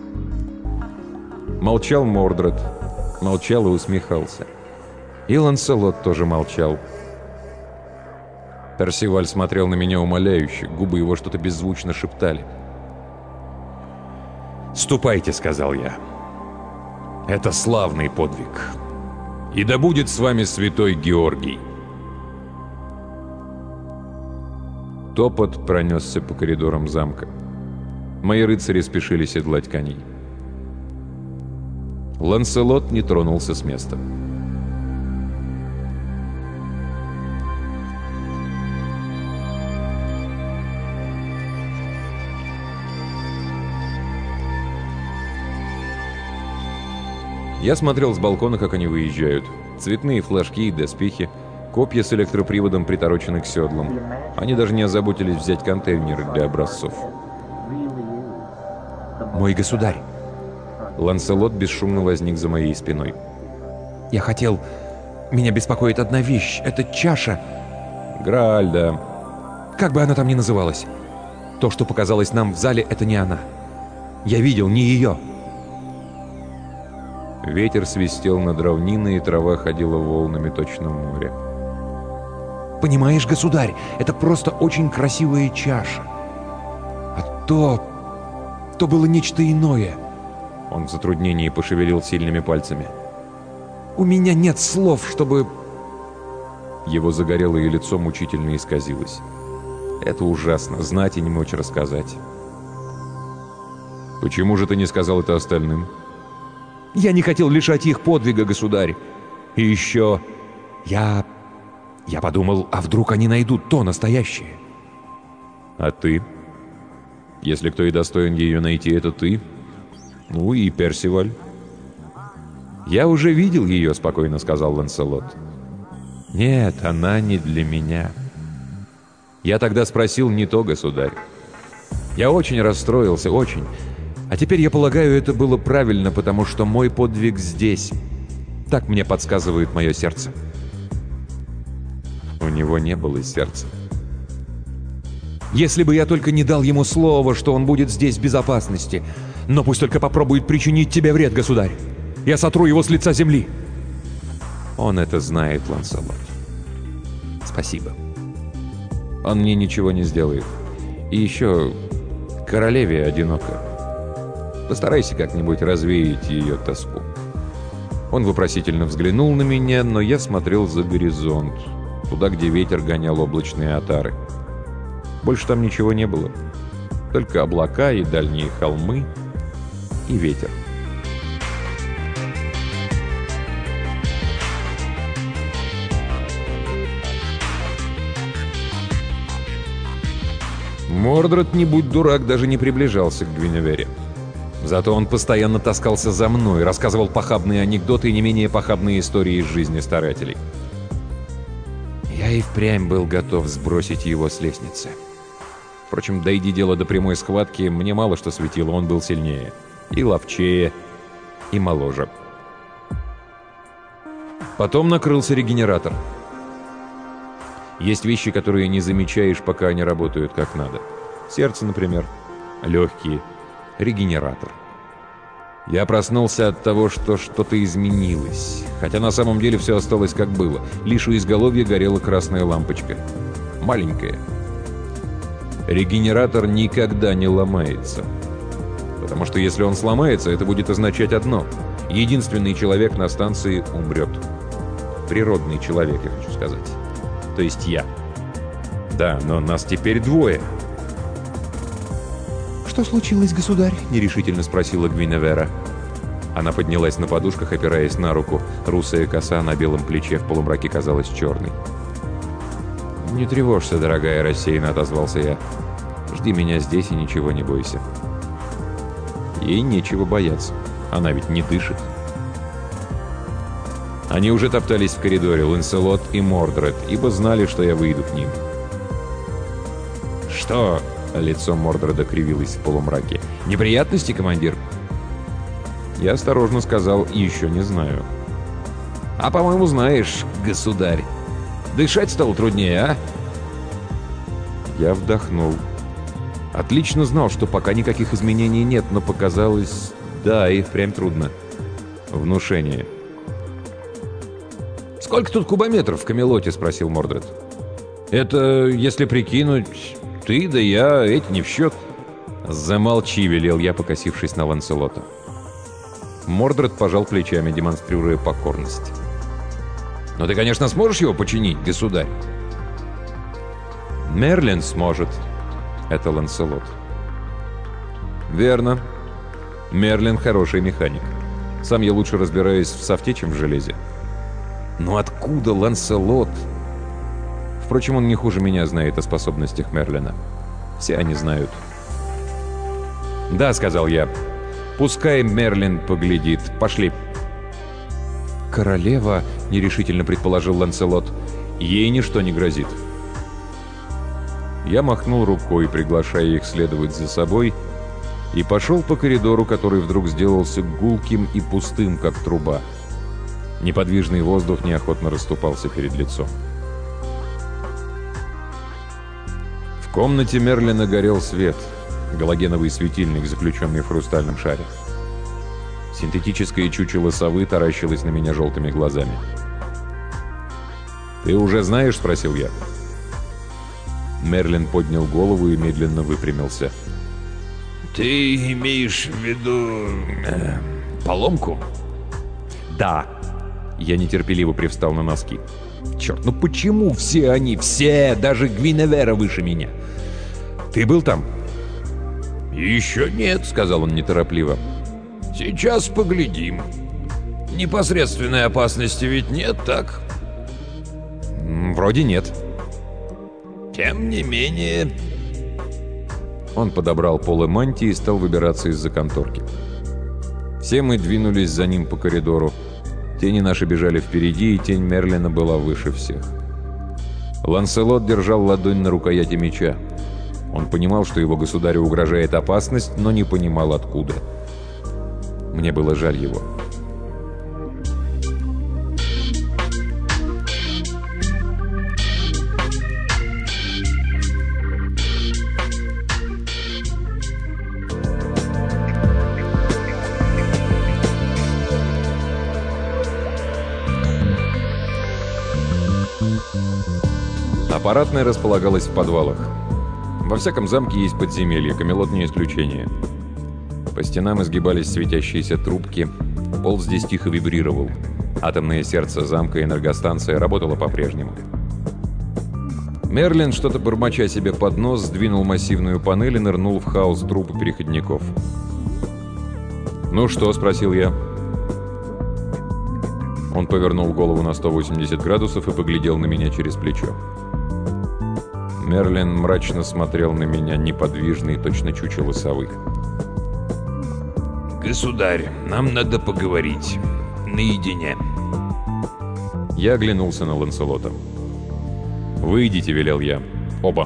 Молчал Мордред, молчал и усмехался. И Ланселот тоже молчал. Персиваль смотрел на меня умоляюще, губы его что-то беззвучно шептали. «Ступайте», — сказал я. «Это славный подвиг. И да будет с вами святой Георгий». Топот пронесся по коридорам замка. Мои рыцари спешили седлать коней. Ланселот не тронулся с места. Я смотрел с балкона, как они выезжают. Цветные флажки и доспехи, копья с электроприводом приторочены к седлам. Они даже не озаботились взять контейнеры для образцов. «Мой государь!» Ланселот бесшумно возник за моей спиной. «Я хотел... Меня беспокоит одна вещь. Это чаша...» «Грааль, да». «Как бы она там ни называлась. То, что показалось нам в зале, это не она. Я видел не ее». Ветер свистел над равниной, и трава ходила волнами точно в море. «Понимаешь, государь, это просто очень красивая чаша. А то было нечто иное». Он в затруднении пошевелил сильными пальцами. «У меня нет слов, чтобы...» Его загорелое лицо мучительно исказилось. Это ужасно, знать и не мочь рассказать. «Почему же ты не сказал это остальным?» «Я не хотел лишать их подвига, государь. И еще... Я подумал, а вдруг они найдут то настоящее?» «А ты? Если кто и достоин ее найти, это ты. Ну и Персиваль». «Я уже видел ее», — спокойно сказал Ланселот. «Нет, она не для меня. Я тогда спросил не то, государь. Я очень расстроился, очень. А теперь, я полагаю, это было правильно, потому что мой подвиг здесь. Так мне подсказывает мое сердце». У него не было сердца. «Если бы я только не дал ему слово, что он будет здесь в безопасности. Но пусть только попробует причинить тебе вред, государь. Я сотру его с лица земли». Он это знает, Ланселот. Спасибо. Он мне ничего не сделает. И еще королеве одиноко. Постарайся как-нибудь развеять ее тоску. Он вопросительно взглянул на меня, но я смотрел за горизонт, туда, где ветер гонял облачные отары. Больше там ничего не было. Только облака и дальние холмы, и ветер. Мордред, не будь дурак, даже не приближался к Гвиневере. Зато он постоянно таскался за мной, рассказывал похабные анекдоты и не менее похабные истории из жизни старателей. Я и впрямь был готов сбросить его с лестницы. Впрочем, дойди дело до прямой схватки, мне мало что светило, он был сильнее. И ловчее, и моложе. Потом накрылся регенератор. Есть вещи, которые не замечаешь, пока они работают как надо. Сердце, например, легкие, регенератор. Я проснулся от того, что что-то изменилось. Хотя на самом деле все осталось как было. Лишь у изголовья горела красная лампочка. Маленькая. Регенератор никогда не ломается. Потому что если он сломается, это будет означать одно. Единственный человек на станции умрет. Природный человек, я хочу сказать. То есть я. Да, но нас теперь двое. «Что случилось, государь?» — нерешительно спросила Гвиневера. Она поднялась на подушках, опираясь на руку. Русая коса на белом плече в полумраке казалась черной. «Не тревожься, дорогая», — рассеянно отозвался я. «Жди меня здесь и ничего не бойся». Ей нечего бояться. Она ведь не дышит. Они уже топтались в коридоре, Ланселот и Мордред, ибо знали, что я выйду к ним. «Что?» — лицо Мордреда кривилось в полумраке. «Неприятности, командир?» Я осторожно сказал: «Еще не знаю». «А, по-моему, знаешь, государь. Дышать стало труднее, а?» Я вдохнул. Отлично знал, что пока никаких изменений нет, но показалось... Да, и впрямь трудно. Внушение. «Сколько тут кубометров в Камелоте?» — спросил Мордред. «Это, если прикинуть, ты да я, эти не в счет». «Замолчи», — велел я, покосившись на Ланселота. Мордред пожал плечами, демонстрируя покорность. «Но ты, конечно, сможешь его починить, государь?» «Мерлин сможет». Это Ланселот. «Верно. Мерлин хороший механик. Сам я лучше разбираюсь в софте, чем в железе». «Но откуда Ланселот?» Впрочем, он не хуже меня знает о способностях Мерлина. Все они знают. «Да», — сказал я. «Пускай Мерлин поглядит. Пошли». «Королева», — нерешительно предположил Ланселот, — «ей ничто не грозит». Я махнул рукой, приглашая их следовать за собой, и пошел по коридору, который вдруг сделался гулким и пустым, как труба. Неподвижный воздух неохотно расступался перед лицом. В комнате Мерлина горел свет, галогеновый светильник, заключенный в хрустальном шаре. Синтетическое чучело совы таращилось на меня желтыми глазами. «Ты уже знаешь?» — спросил я. Мерлин поднял голову и медленно выпрямился. «Ты имеешь в виду... поломку?» «Да». Я нетерпеливо привстал на носки. «Черт, ну почему все они, все, даже Гвиневера выше меня? Ты был там?» «Еще нет», — сказал он неторопливо. «Сейчас поглядим. Непосредственной опасности ведь нет, так?» «Вроде нет». «Тем не менее...» Он подобрал полы мантии и стал выбираться из-за конторки. Все мы двинулись за ним по коридору. Тени наши бежали впереди, и тень Мерлина была выше всех. Ланселот держал ладонь на рукояти меча. Он понимал, что его государю угрожает опасность, но не понимал, откуда. Мне было жаль его. Аппаратная располагалась в подвалах. Во всяком замке есть подземелье, Камелот не исключение. По стенам изгибались светящиеся трубки, пол здесь тихо вибрировал. Атомное сердце замка и энергостанция работало по-прежнему. Мерлин, что-то бормоча себе под нос, сдвинул массивную панель и нырнул в хаос труб и переходников. «Ну что?» — спросил я. Он повернул голову на 180 градусов и поглядел на меня через плечо. Мерлин мрачно смотрел на меня, неподвижный, точно чучело совы. «Государь, нам надо поговорить. Наедине». Я оглянулся на Ланселота. «Выйдите», — велел я. «Оба».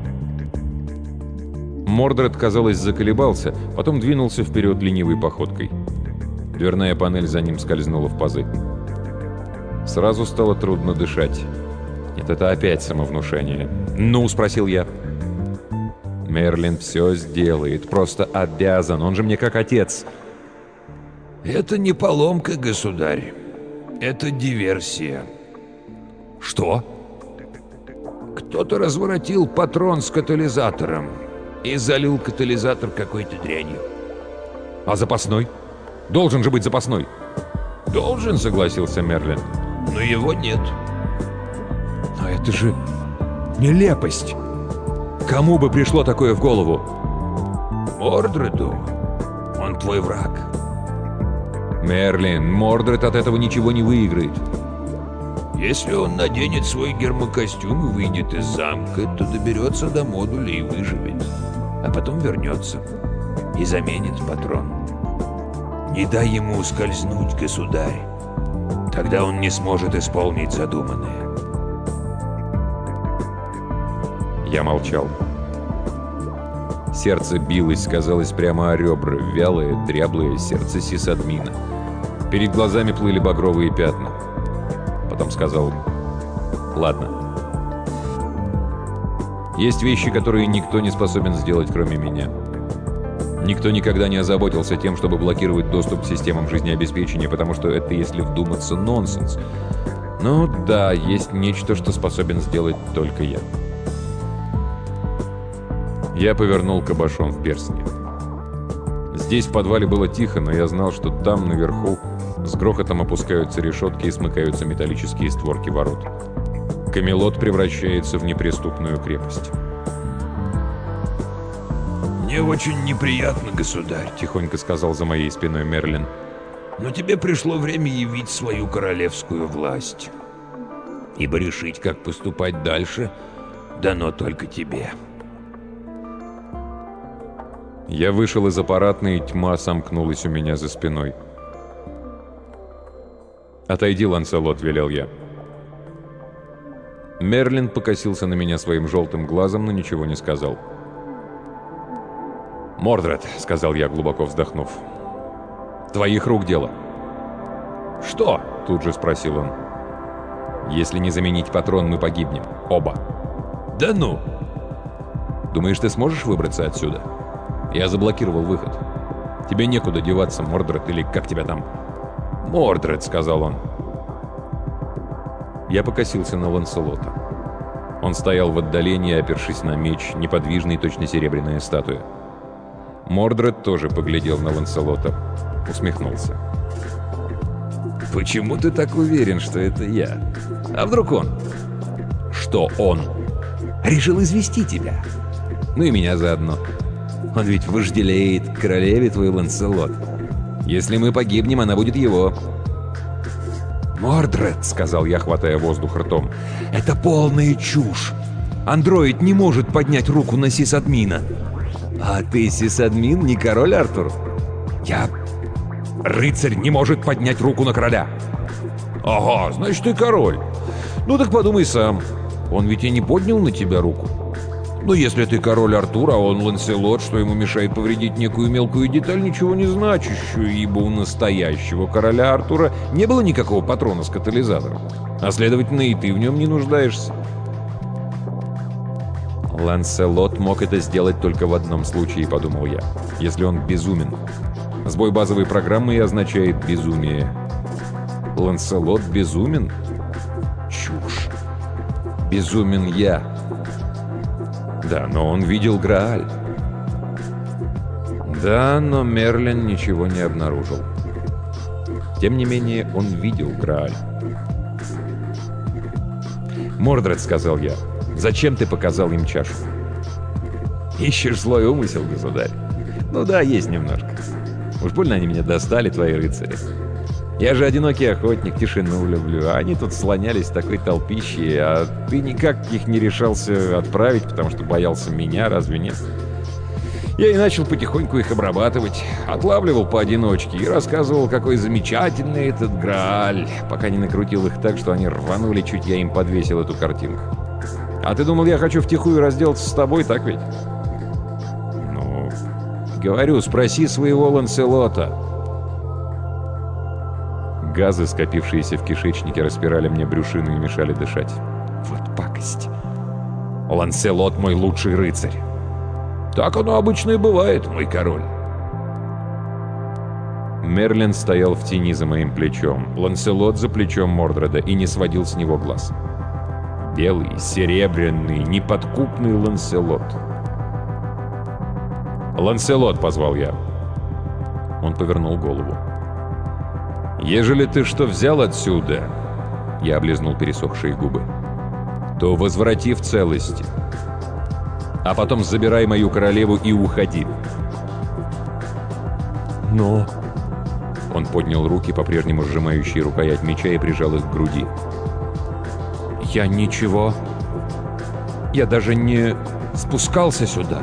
Мордред, казалось, заколебался, потом двинулся вперед ленивой походкой. Дверная панель за ним скользнула в пазы. Сразу стало трудно дышать. Нет, это опять самовнушение. «Ну?» — спросил я. «Мерлин все сделает, просто обязан, он же мне как отец». «Это не поломка, государь. Это диверсия». «Что?» «Кто-то разворотил патрон с катализатором и залил катализатор какой-то дрянью». «А запасной? Должен же быть запасной». «Должен», — согласился Мерлин. «Но его нет». «Но это же нелепость! Кому бы пришло такое в голову?» «Мордреду. Он твой враг». «Мерлин, Мордред от этого ничего не выиграет». «Если он наденет свой гермокостюм и выйдет из замка, то доберется до модуля и выживет. А потом вернется и заменит патрон. Не дай ему ускользнуть, государь. Тогда он не сможет исполнить задуманное». Я молчал. Сердце билось, казалось, прямо о ребра, вялое, дряблое сердце сисадмина. Перед глазами плыли багровые пятна. Потом сказал: «Ладно. Есть вещи, которые никто не способен сделать, кроме меня. Никто никогда не озаботился тем, чтобы блокировать доступ к системам жизнеобеспечения, потому что это, если вдуматься, нонсенс. Ну да, есть нечто, что способен сделать только я». Я повернул кабошон в перстне. Здесь в подвале было тихо, но я знал, что там, наверху, с грохотом опускаются решетки и смыкаются металлические створки ворот. Камелот превращается в неприступную крепость. «Мне очень неприятно, государь», — тихонько сказал за моей спиной Мерлин. «Но тебе пришло время явить свою королевскую власть. Ибо решить, как поступать дальше, дано только тебе». Я вышел из аппаратной, и тьма сомкнулась у меня за спиной. «Отойди, Ланселот», — велел я. Мерлин покосился на меня своим желтым глазом, но ничего не сказал. «Мордред», — сказал я, глубоко вздохнув, — «твоих рук дело». «Что?» — тут же спросил он. «Если не заменить патрон, мы погибнем. Оба». «Да ну!» «Думаешь, ты сможешь выбраться отсюда?» «Я заблокировал выход. Тебе некуда деваться, Мордред, или как тебя там?» «Мордред», — сказал он. Я покосился на Ланселота. Он стоял в отдалении, опершись на меч, неподвижный, точно серебряная статуя. Мордред тоже поглядел на Ланселота, усмехнулся. «Почему ты так уверен, что это я? А вдруг он?» «Что он?» «Решил извести тебя. Ну и меня заодно. Он ведь вожделеет королеве твой Ланселот. Если мы погибнем, она будет его». «Мордред», — сказал я, хватая воздух ртом, — «это полная чушь. Андроид не может поднять руку на сисадмина». «А ты сисадмин, не король Артур?» Рыцарь не может поднять руку на короля». «Ага, значит, ты король. Ну так подумай сам. Он ведь и не поднял на тебя руку. Но если ты король Артур, а он Ланселот, что ему мешает повредить некую мелкую деталь, ничего не значащую, ибо у настоящего короля Артура не было никакого патрона с катализатором. А следовательно, и ты в нем не нуждаешься». «Ланселот мог это сделать только в одном случае», — подумал я, — «если он безумен. Сбой базовой программы и означает безумие. Ланселот безумен? Чушь. Безумен я. Да, но он видел Грааль. Да, но Мерлин ничего не обнаружил. Тем не менее, он видел Грааль. «Мордред», — сказал я, — «зачем ты показал им чашу?» «Ищешь злой умысел, государь? Ну да, есть немножко. Уж больно они меня достали, твои рыцари. Я же одинокий охотник, тишину люблю, а они тут слонялись в такой толпище, а ты никак их не решался отправить, потому что боялся меня, разве нет? Я и начал потихоньку их обрабатывать, отлавливал поодиночке и рассказывал, какой замечательный этот Грааль, пока не накрутил их так, что они рванули, чуть я им подвесил эту картинку. А ты думал, я хочу втихую разделаться с тобой, так ведь? Ну, говорю, спроси своего Ланселота. Газы, скопившиеся в кишечнике, распирали мне брюшину и мешали дышать. Вот пакость. Ланселот мой лучший рыцарь. Так оно обычно и бывает, мой король. Мерлин стоял в тени за моим плечом, Ланселот за плечом Мордреда и не сводил с него глаз. Белый, серебряный, неподкупный Ланселот. «Ланселот!» — позвал я. Он повернул голову. «Ежели ты что взял отсюда, — я облизнул пересохшие губы, — то возврати в целости. А потом забирай мою королеву и уходи». «Но...» Он поднял руки, по-прежнему сжимающие рукоять меча, и прижал их к груди. «Я ничего... Я даже не спускался сюда».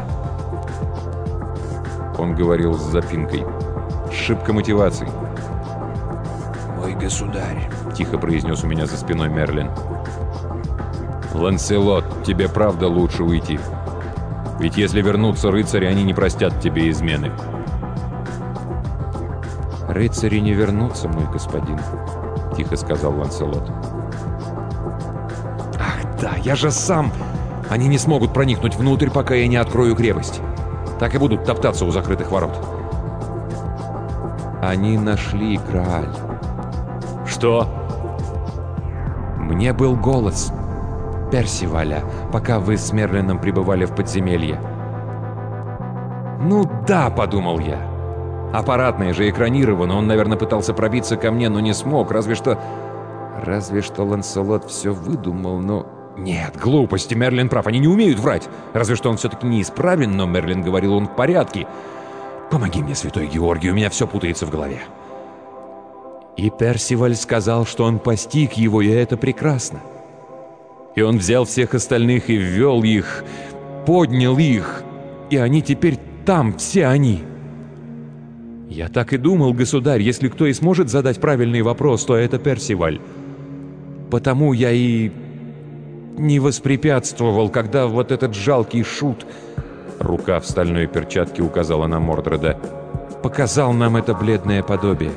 Он говорил с запинкой. «Шибко мотиваций». «Мой государь», — тихо произнес у меня за спиной Мерлин. «Ланселот, тебе правда лучше уйти. Ведь если вернутся рыцари, они не простят тебе измены». «Рыцари не вернутся, мой господин», — тихо сказал Ланселот. «Ах да, я же сам! Они не смогут проникнуть внутрь, пока я не открою крепость. Так и будут топтаться у закрытых ворот». «Они нашли Грааль». «Что?» «Мне был голос Персиваля, пока вы с Мерлином пребывали в подземелье». «Ну да», — подумал я. «Аппаратное же экранировано, он, наверное, пытался пробиться ко мне, но не смог, разве что Ланселот все выдумал, но...» «Нет, глупости, Мерлин прав, они не умеют врать. Разве что он все-таки неисправен, но Мерлин говорил, он в порядке. Помоги мне, святой Георгий, у меня все путается в голове». И Персиваль сказал, что он постиг его, и это прекрасно. И он взял всех остальных и ввел их, поднял их, и они теперь там, все они. «Я так и думал, государь, если кто и сможет задать правильный вопрос, то это Персиваль. Потому я и не воспрепятствовал, когда вот этот жалкий шут...» Рука в стальной перчатке указала на Мордреда. «Показал нам это бледное подобие».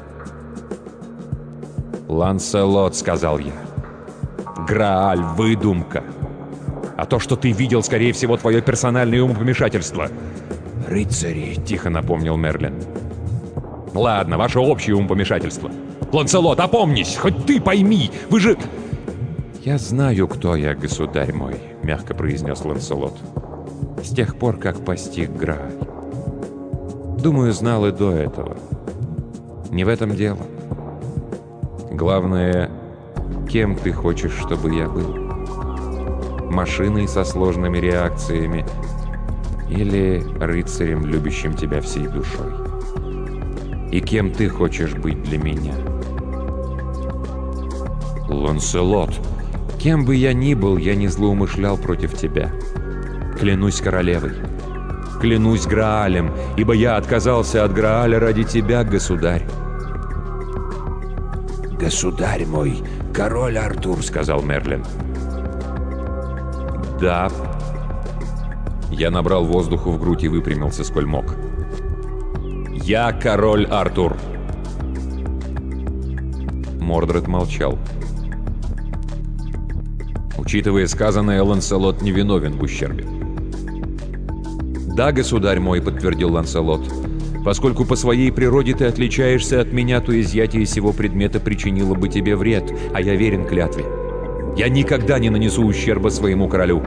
«Ланселот», — сказал я, — «Грааль — выдумка. А то, что ты видел, скорее всего, твое персональное умопомешательство». «Рыцари», — тихо напомнил Мерлин. «Ладно, ваше общее умопомешательство. Ланселот, опомнись, хоть ты пойми, вы же...» «Я знаю, кто я, государь мой», — мягко произнес Ланселот. «С тех пор, как постиг Грааль. Думаю, знал и до этого. Не в этом дело. Главное, кем ты хочешь, чтобы я был? Машиной со сложными реакциями или рыцарем, любящим тебя всей душой? И кем ты хочешь быть для меня?» «Ланселот, кем бы я ни был, я не злоумышлял против тебя. Клянусь королевой, клянусь Граалем, ибо я отказался от Грааля ради тебя, государь». «Государь мой, король Артур», — сказал Мерлин. «Да». Я набрал воздуху в грудь и выпрямился, сколь мог. «Я король Артур». Мордред молчал. Учитывая сказанное, Ланселот не виновен в ущербе. «Да, государь мой», — подтвердил Ланселот, — «поскольку по своей природе ты отличаешься от меня, то изъятие сего предмета причинило бы тебе вред, а я верен клятве. Я никогда не нанесу ущерба своему королю».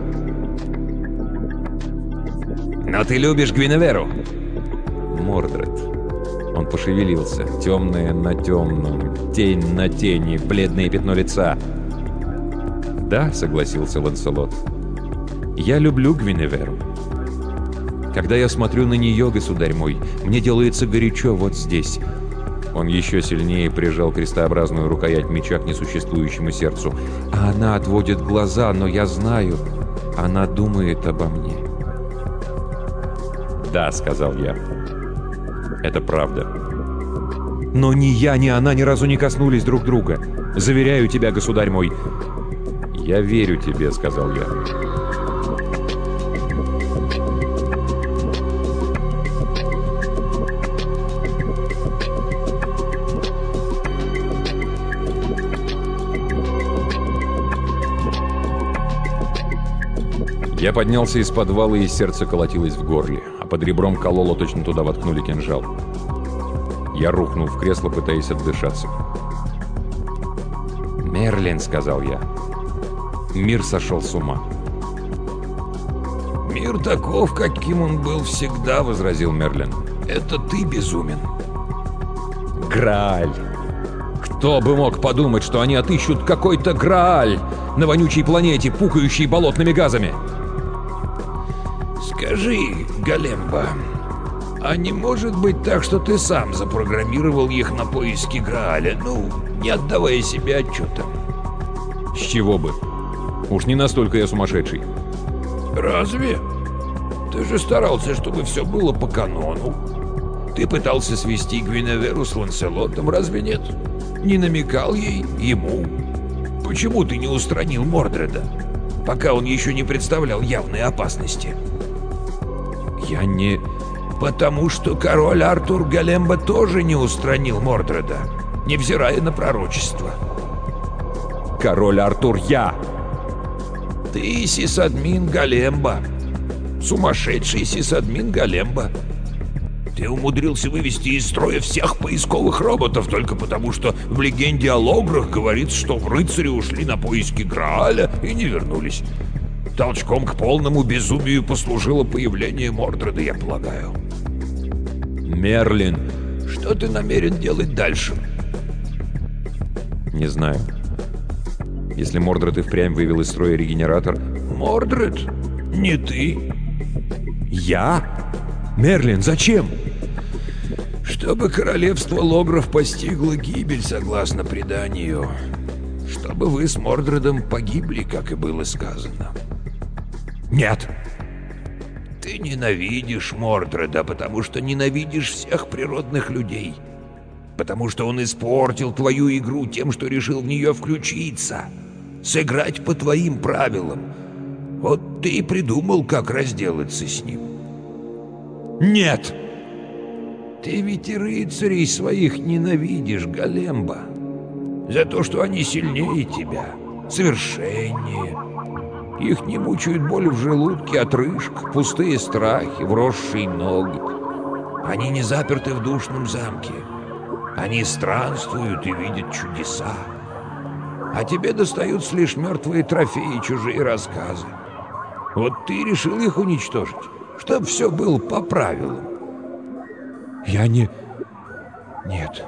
«Но ты любишь Гвиневеру?» Мордред. Он пошевелился. Темное на темном, тень на тени, бледное пятно лица. «Да», — согласился Ланселот, — «я люблю Гвиневеру. Когда я смотрю на нее, государь мой, мне делается горячо вот здесь». Он еще сильнее прижал крестообразную рукоять меча к несуществующему сердцу. «А она отводит глаза, но я знаю, она думает обо мне». «Да», — сказал я, — «это правда». «Но ни я, ни она ни разу не коснулись друг друга. Заверяю тебя, государь мой». «Я верю тебе», — сказал я. Я поднялся из подвала, и сердце колотилось в горле, а под ребром кололо, точно туда воткнули кинжал. Я рухнул в кресло, пытаясь отдышаться. «Мерлин», — сказал я, — «мир сошел с ума». «Мир таков, каким он был всегда», — возразил Мерлин. «Это ты безумен». «Грааль! Кто бы мог подумать, что они отыщут какой-то Грааль на вонючей планете, пукающей болотными газами?» «Скажи, Галемба, а не может быть так, что ты сам запрограммировал их на поиски Грааля, не отдавая себе отчета?» «С чего бы? Уж не настолько я сумасшедший». «Разве? Ты же старался, чтобы все было по канону. Ты пытался свести Гвиневеру с Ланселотом, разве нет? Не намекал ей ему. Почему ты не устранил Мордреда, пока он еще не представлял явной опасности?» «Я не...» «Потому что король Артур Галемба тоже не устранил Мордреда, невзирая на пророчество». «Король Артур, я!» «Ты сисадмин Галемба. Сумасшедший сисадмин Галемба. Ты умудрился вывести из строя всех поисковых роботов только потому, что в легенде о Лограх говорится, что рыцари ушли на поиски Грааля и не вернулись. Толчком к полному безумию послужило появление Мордреда, я полагаю». «Мерлин!» «Что ты намерен делать дальше?» «Не знаю. Если Мордред и впрямь вывел из строя регенератор...» «Мордред? Не ты?» «Я? Мерлин, зачем?» «Чтобы королевство Логров постигло гибель, согласно преданию. Чтобы вы с Мордредом погибли, как и было сказано». «Нет! Ты ненавидишь Мордреда, потому что ненавидишь всех природных людей. Потому что он испортил твою игру тем, что решил в нее включиться. Сыграть по твоим правилам. Вот ты и придумал, как разделаться с ним. Нет! Ты ведь и рыцарей своих ненавидишь, Големба. За то, что они сильнее тебя, совершеннее. Их не мучают боль в желудке, отрыжка, пустые страхи, вросший ноготь. Они не заперты в душном замке. Они странствуют и видят чудеса. А тебе достаются лишь мертвые трофеи, чужие рассказы. Вот ты решил их уничтожить, чтобы все было по правилам. Я не... Нет.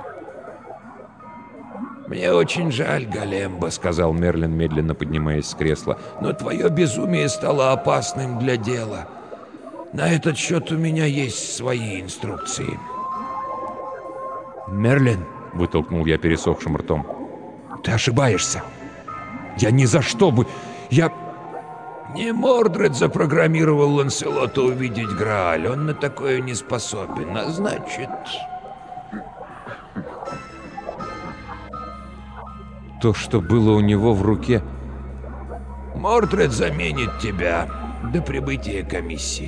«Мне очень жаль, Големба», — сказал Мерлин, медленно поднимаясь с кресла, «но твое безумие стало опасным для дела. На этот счет у меня есть свои инструкции». «Мерлин», — вытолкнул я пересохшим ртом, — «ты ошибаешься. Я ни за что бы... Я...» «Не Мордред запрограммировал Ланселота увидеть Грааль, он на такое не способен, а значит...» То, что было у него в руке... «Мордред заменит тебя до прибытия комиссии».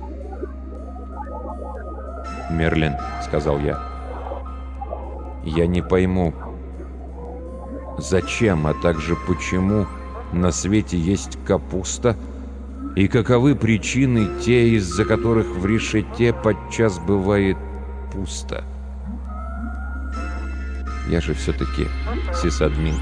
«Мерлин», — сказал я не пойму, зачем, а также почему на свете есть капуста и каковы причины те, из-за которых в решете подчас бывает пусто. Я же все-таки сисадмин».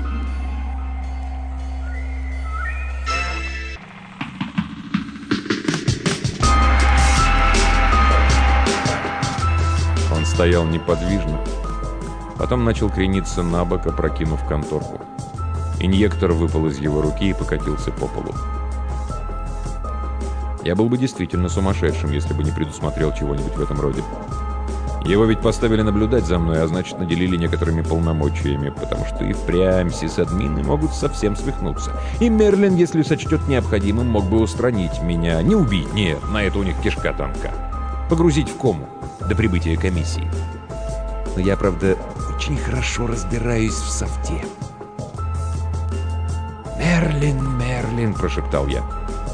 Он стоял неподвижно, потом начал крениться на бок, опрокинув конторку. Инъектор выпал из его руки и покатился по полу. Я был бы действительно сумасшедшим, если бы не предусмотрел чего-нибудь в этом роде. Его ведь поставили наблюдать за мной, а значит, наделили некоторыми полномочиями, потому что и впрямь сисадмины могут совсем свихнуться. И Мерлин, если сочтет необходимым, мог бы устранить меня. Не убить, нет, на это у них кишка тонка. Погрузить в кому до прибытия комиссии. Но я, правда, очень хорошо разбираюсь в софте. «Мерлин, Мерлин», — прошептал я.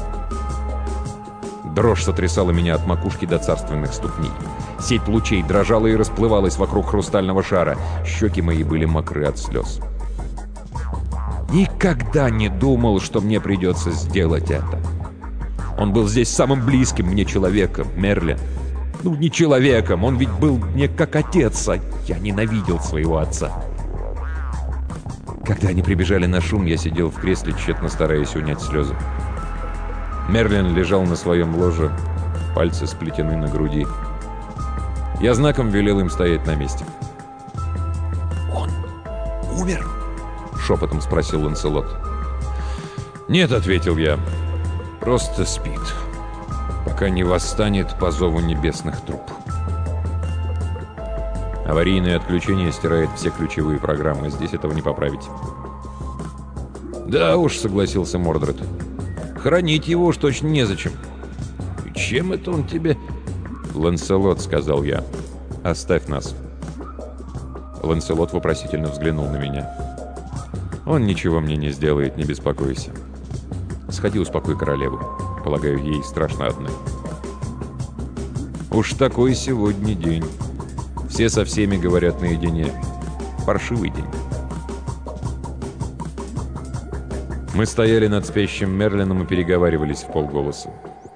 Дрожь сотрясала меня от макушки до царственных ступней. Сеть лучей дрожала и расплывалась вокруг хрустального шара. Щеки мои были мокры от слез. Никогда не думал, что мне придется сделать это. Он был здесь самым близким мне человеком, Мерлин. Ну, не человеком, он ведь был мне как отец, а я ненавидел своего отца. Когда они прибежали на шум, я сидел в кресле, тщетно стараясь унять слезы. Мерлин лежал на своем ложе, пальцы сплетены на груди. Я знаком велел им стоять на месте. «Он умер?» — шепотом спросил Ланселот. «Нет», — ответил я, — «просто спит, пока не восстанет по зову небесных труб». Аварийное отключение стирает все ключевые программы, здесь этого не поправить. «Да уж», — согласился Мордред, — «хранить его уж точно незачем». «И чем это он тебе...» «Ланселот», — сказал я, — «оставь нас». Ланселот вопросительно взглянул на меня. «Он ничего мне не сделает, не беспокойся. Сходи, успокой королеву. Полагаю, ей страшно одной». Уж такой сегодня день. Все со всеми говорят наедине. Паршивый день. Мы стояли над спящим Мерлином и переговаривались в полголоса.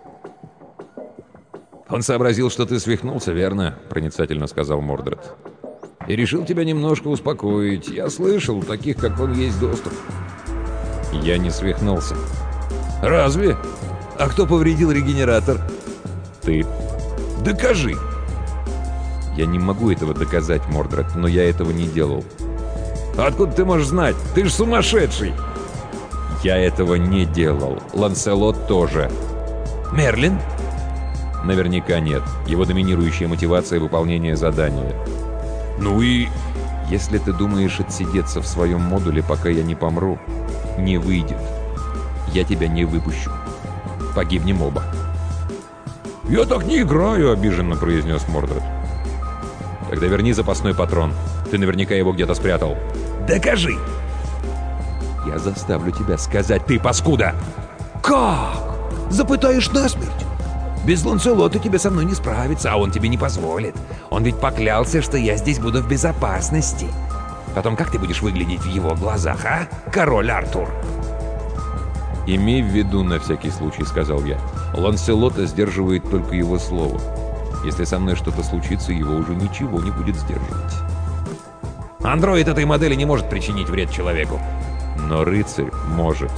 «Он сообразил, что ты свихнулся, верно?» — проницательно сказал Мордред. «И решил тебя немножко успокоить. Я слышал, у таких, как он, есть доступ». «Я не свихнулся». «Разве? А кто повредил регенератор?» «Ты». «Докажи». «Я не могу этого доказать, Мордред, но я этого не делал». «Откуда ты можешь знать? Ты же сумасшедший!» «Я этого не делал. Ланселот тоже». «Мерлин?» «Наверняка нет. Его доминирующая мотивация — выполнение задания». «Ну и...» «Если ты думаешь отсидеться в своем модуле, пока я не помру, не выйдет. Я тебя не выпущу. Погибнем оба». «Я так не играю!» — обиженно произнес Мордред. «Тогда верни запасной патрон. Ты наверняка его где-то спрятал». «Докажи!» «Я заставлю тебя сказать, ты паскуда!» «Как? Запытаешь насмерть? Без Ланселота тебе со мной не справиться, а он тебе не позволит. Он ведь поклялся, что я здесь буду в безопасности. Потом как ты будешь выглядеть в его глазах, а, король Артур?» «Имей в виду на всякий случай», — сказал я. «Ланселота сдерживает только его слово. Если со мной что-то случится, его уже ничего не будет сдерживать». «Андроид этой модели не может причинить вред человеку». «Но рыцарь может».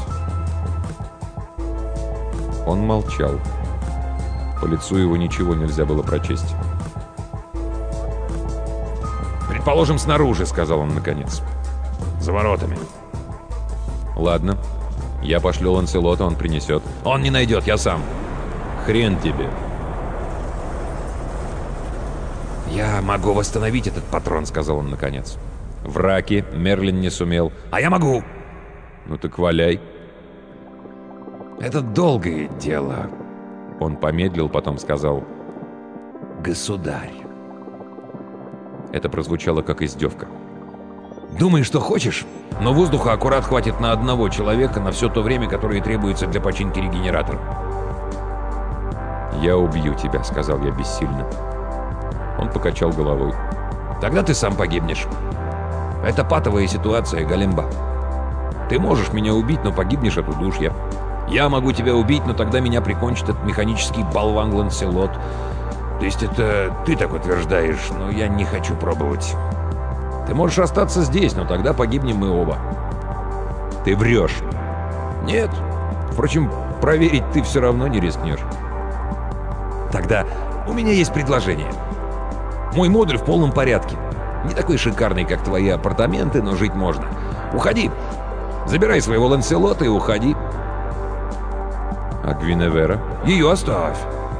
Он молчал. По лицу его ничего нельзя было прочесть. «Предположим, снаружи», — сказал он наконец. «За воротами». «Ладно. Я пошлю Ланселота, он принесет». «Он не найдет, я сам». «Хрен тебе». «Я могу восстановить этот патрон», — сказал он наконец. «В раке Мерлин не сумел». «А я могу». «Ну так валяй». «Это долгое дело». Он помедлил, потом сказал: «Государь». Это прозвучало как издевка. «Думай, что хочешь, но воздуха аккурат хватит на одного человека на все то время, которое требуется для починки регенератора». «Я убью тебя», — сказал я бессильно. Он покачал головой. «Тогда ты сам погибнешь. Это патовая ситуация, Галемба. Ты можешь меня убить, но погибнешь от удушья. Я могу тебя убить, но тогда меня прикончит этот механический болван Ланселот. То есть это ты так утверждаешь, но я не хочу пробовать. Ты можешь остаться здесь, но тогда погибнем мы оба». «Ты врешь». «Нет. Впрочем, проверить ты все равно не рискнешь». «Тогда у меня есть предложение. Мой модуль в полном порядке. Не такой шикарный, как твои апартаменты, но жить можно. Уходи. Забирай своего Ланселота и уходи». «А Гвиневера?» «Ее оставь».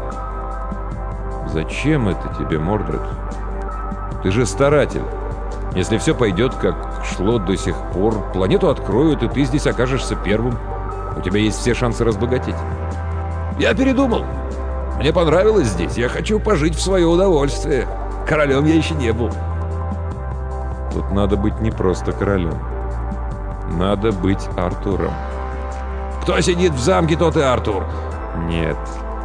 «Зачем это тебе, Мордред? Ты же старатель. Если все пойдет, как шло до сих пор, планету откроют, и ты здесь окажешься первым. У тебя есть все шансы разбогатеть». «Я передумал. Мне понравилось здесь. Я хочу пожить в свое удовольствие. Королем я еще не был». «Тут надо быть не просто королем. Надо быть Артуром». «Кто сидит в замке, тот и Артур». «Нет».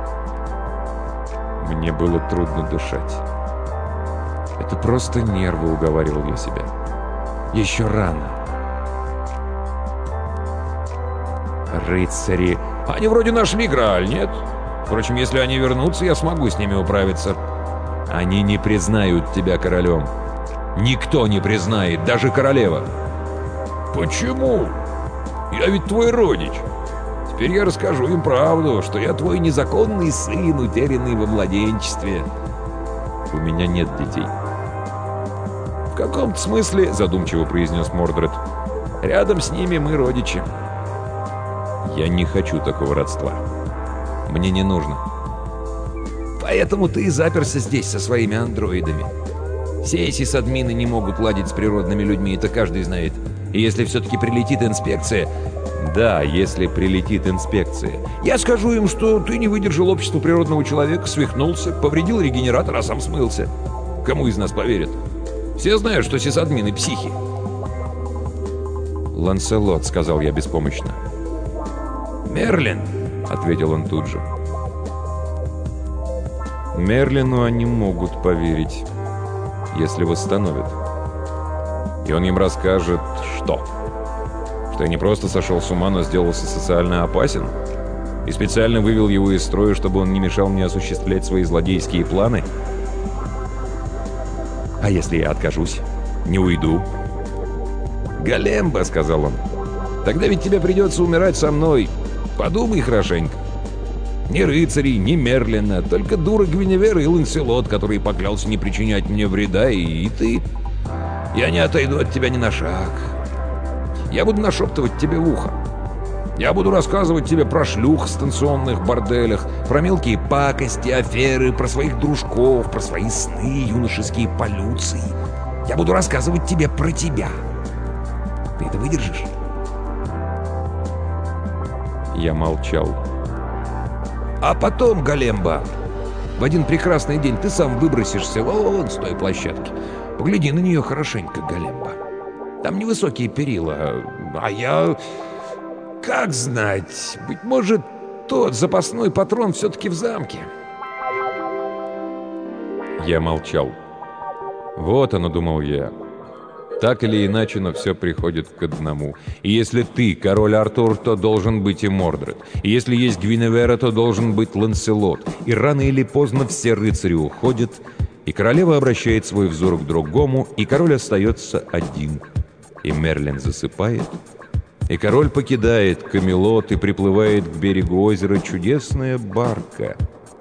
Мне было трудно дышать. «Это просто нервы», — уговаривал я себя. «Еще рано». «Рыцари. Они вроде нашли Грааль, нет? Впрочем, если они вернутся, я смогу с ними управиться». «Они не признают тебя королем. Никто не признает, даже королева». «Почему? Я ведь твой родич. Теперь я расскажу им правду, что я твой незаконный сын, утерянный во младенчестве». «У меня нет детей». «В каком-то смысле, — задумчиво произнес Мордред, — рядом с ними мы родичи». «Я не хочу такого родства. Мне не нужно». «Поэтому ты и заперся здесь со своими андроидами. Все эти садмины не могут ладить с природными людьми, это каждый знает. И если все-таки прилетит инспекция...» «Да, если прилетит инспекция». «Я скажу им, что ты не выдержал общества природного человека, свихнулся, повредил регенератор, а сам смылся. Кому из нас поверят? Все знают, что сисадмины психи». «Ланселот», — сказал я беспомощно. «Мерлин», — ответил он тут же. «Мерлину они могут поверить, если восстановят. И он им расскажет, что? Что я не просто сошел с ума, но сделался социально опасен? И специально вывел его из строя, чтобы он не мешал мне осуществлять свои злодейские планы? А если я откажусь? Не уйду?» «Галемба», — сказал он, — «тогда ведь тебе придется умирать со мной. Подумай хорошенько. Ни рыцарей, ни Мерлина, только дура Гвиневера и Ланселот, который поклялся не причинять мне вреда, и ты. Я не отойду от тебя ни на шаг. Я буду нашептывать тебе в ухо. Я буду рассказывать тебе про шлюх в станционных борделях, про мелкие пакости, аферы, про своих дружков, про свои сны, юношеские полюции. Я буду рассказывать тебе про тебя. Ты это выдержишь?» Я молчал. «А потом, Галемба, В один прекрасный день ты сам выбросишься вон с той площадки. Погляди на нее хорошенько, Галемба. Там невысокие перила, а я... Как знать, быть может, тот запасной патрон все-таки в замке. Я молчал. Вот оно, думал я. Так или иначе, но все приходит к одному. И если ты король Артур, то должен быть и Мордред. И если есть Гвиневера, то должен быть Ланселот. И рано или поздно все рыцари уходят, и королева обращает свой взор к другому, и король остается один. И Мерлин засыпает, и король покидает Камелот и приплывает к берегу озера чудесная барка.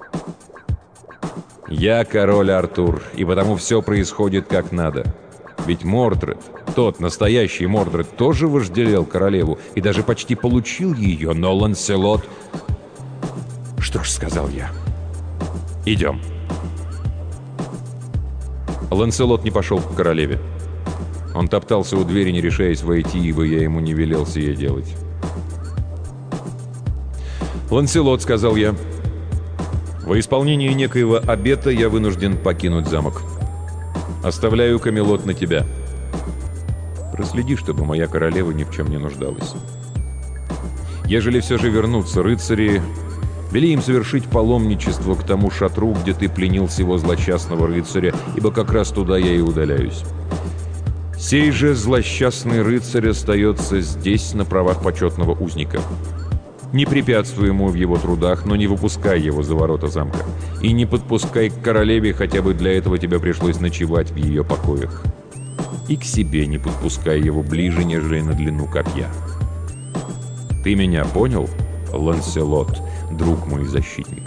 Я король Артур, и потому все происходит как надо. Ведь Мордред, тот настоящий Мордред, тоже вожделел королеву и даже почти получил ее, но Ланселот... «Что ж», — сказал я, — «идем». Ланселот не пошел к королеве. Он топтался у двери, не решаясь войти, ибо я ему не велел сие делать. «Ланселот», — сказал я, — «во исполнении некоего обета я вынужден покинуть замок. Оставляю Камелот на тебя. Проследи, чтобы моя королева ни в чем не нуждалась. Ежели все же вернутся рыцари, вели им совершить паломничество к тому шатру, где ты пленил сего злосчастного рыцаря, ибо как раз туда я и удаляюсь. Сей же злосчастный рыцарь остается здесь на правах почетного узника. Не препятствуй ему в его трудах, но не выпускай его за ворота замка. И не подпускай к королеве, хотя бы для этого тебе пришлось ночевать в ее покоях. И к себе не подпускай его ближе, нежели на длину копья. Ты меня понял, Ланселот, друг мой защитник?»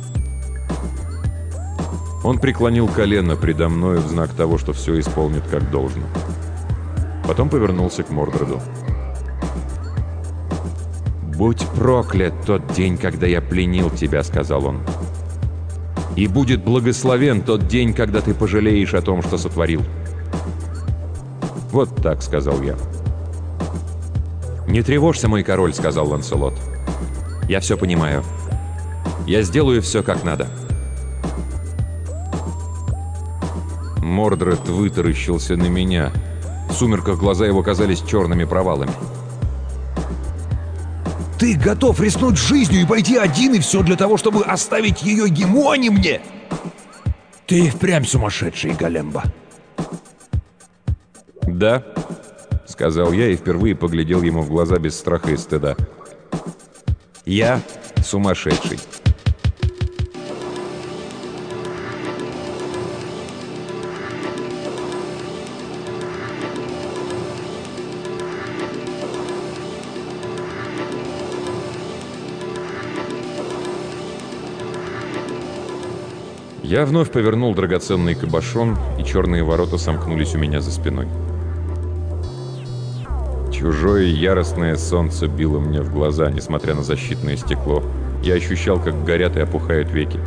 Он преклонил колено предо мною в знак того, что все исполнит как должно. Потом повернулся к Мордреду. «Будь проклят тот день, когда я пленил тебя», — сказал он. «И будет благословен тот день, когда ты пожалеешь о том, что сотворил». «Вот так», — сказал я. «Не тревожься, мой король», — сказал Ланселот. «Я все понимаю. Я сделаю все как надо». Мордред вытаращился на меня. В сумерках глаза его казались черными провалами. «Ты готов рискнуть жизнью и пойти один, и все для того, чтобы оставить ее ему, а не мне? Ты впрямь сумасшедший, Галемба!» «Да», — сказал я и впервые поглядел ему в глаза без страха и стыда. «Я сумасшедший». Я вновь повернул драгоценный кабошон, и черные ворота сомкнулись у меня за спиной. Чужое яростное солнце било мне в глаза, несмотря на защитное стекло. Я ощущал, как горят и опухают веки.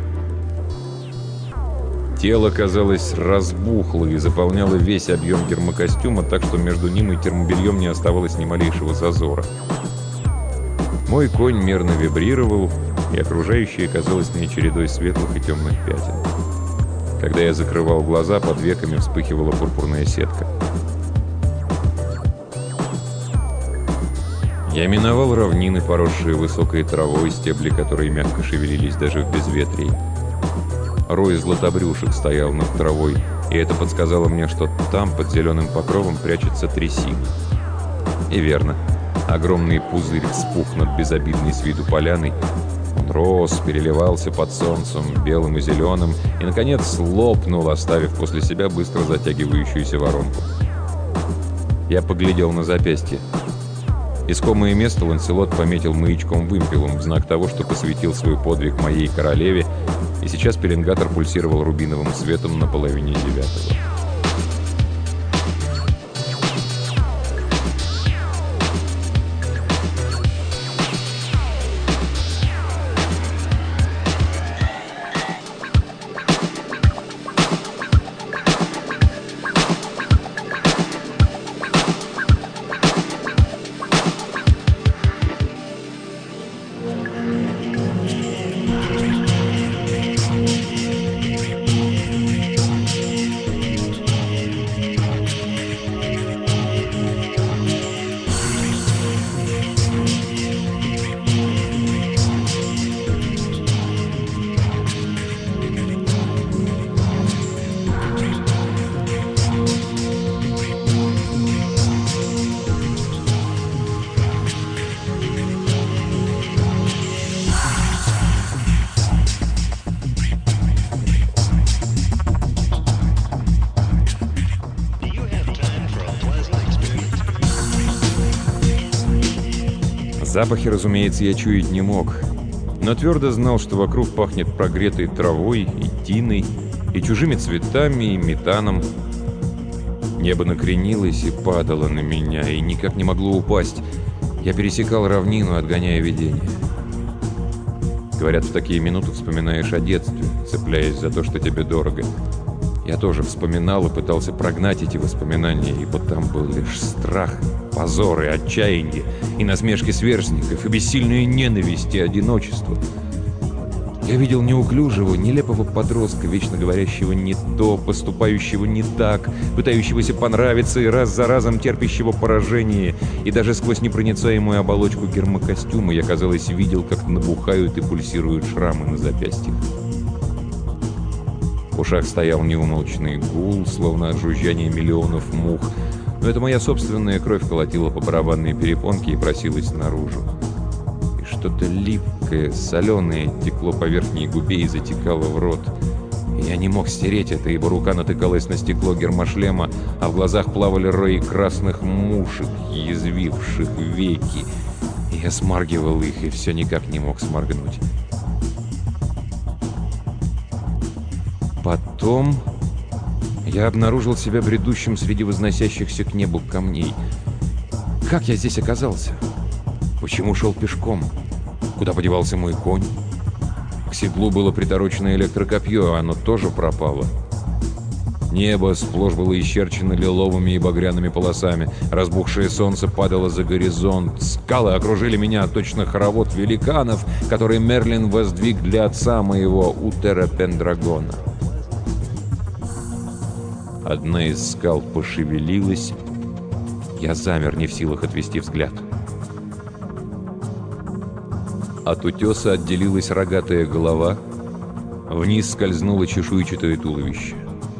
Тело, казалось, разбухло и заполняло весь объем гермокостюма, так что между ним и термобельем не оставалось ни малейшего зазора. Мой конь мерно вибрировал, и окружающее казалось мне чередой светлых и темных пятен. Когда я закрывал глаза, под веками вспыхивала пурпурная сетка. Я миновал равнины, поросшие высокой травой, стебли которой мягко шевелились даже в безветрии. Рой златобрюшек стоял над травой, и это подсказало мне, что там, под зеленым покровом, прячется трясина. И верно. Огромный пузырь вспух над безобидной с виду поляной. Он рос, переливался под солнцем, белым и зеленым, и, наконец, лопнул, оставив после себя быстро затягивающуюся воронку. Я поглядел на запястье. Искомое место Ланселот пометил маячком-вымпелом в знак того, что посвятил свой подвиг моей королеве, и сейчас пеленгатор пульсировал рубиновым светом на половине 9-го. Запахи, разумеется, я чуять не мог, но твердо знал, что вокруг пахнет прогретой травой и тиной, и чужими цветами, и метаном. Небо накренилось и падало на меня, и никак не могло упасть. Я пересекал равнину, отгоняя видение. Говорят, в такие минуты вспоминаешь о детстве, цепляясь за то, что тебе дорого. Я тоже вспоминал и пытался прогнать эти воспоминания, ибо там был лишь страх, позор и отчаяние, и насмешки сверстников, и бессильную ненависть и одиночество. Я видел неуклюжего, нелепого подростка, вечно говорящего не то, поступающего не так, пытающегося понравиться и раз за разом терпящего поражение, и даже сквозь непроницаемую оболочку гермокостюма я, казалось, видел, как набухают и пульсируют шрамы на запястьях. В ушах стоял неумолчный гул, словно от жужжания миллионов мух, но это моя собственная кровь колотила по барабанной перепонке и просилась наружу. И что-то липкое, соленое текло по верхней губе и затекало в рот. И я не мог стереть это, ибо рука натыкалась на стекло гермошлема, а в глазах плавали рои красных мушек, язвивших веки. И я смаргивал их, и все никак не мог сморгнуть. Потом я обнаружил себя бредущим среди возносящихся к небу камней. Как я здесь оказался? Почему шел пешком? Куда подевался мой конь? К седлу было приторочено электрокопье, а оно тоже пропало. Небо сплошь было исчерчено лиловыми и багряными полосами. Разбухшее солнце падало за горизонт. Скалы окружили меня, точно хоровод великанов, который Мерлин воздвиг для отца моего Утера Пендрагона. Одна из скал пошевелилась. Я замер, не в силах отвести взгляд. От утеса отделилась рогатая голова. Вниз скользнуло чешуйчатое туловище.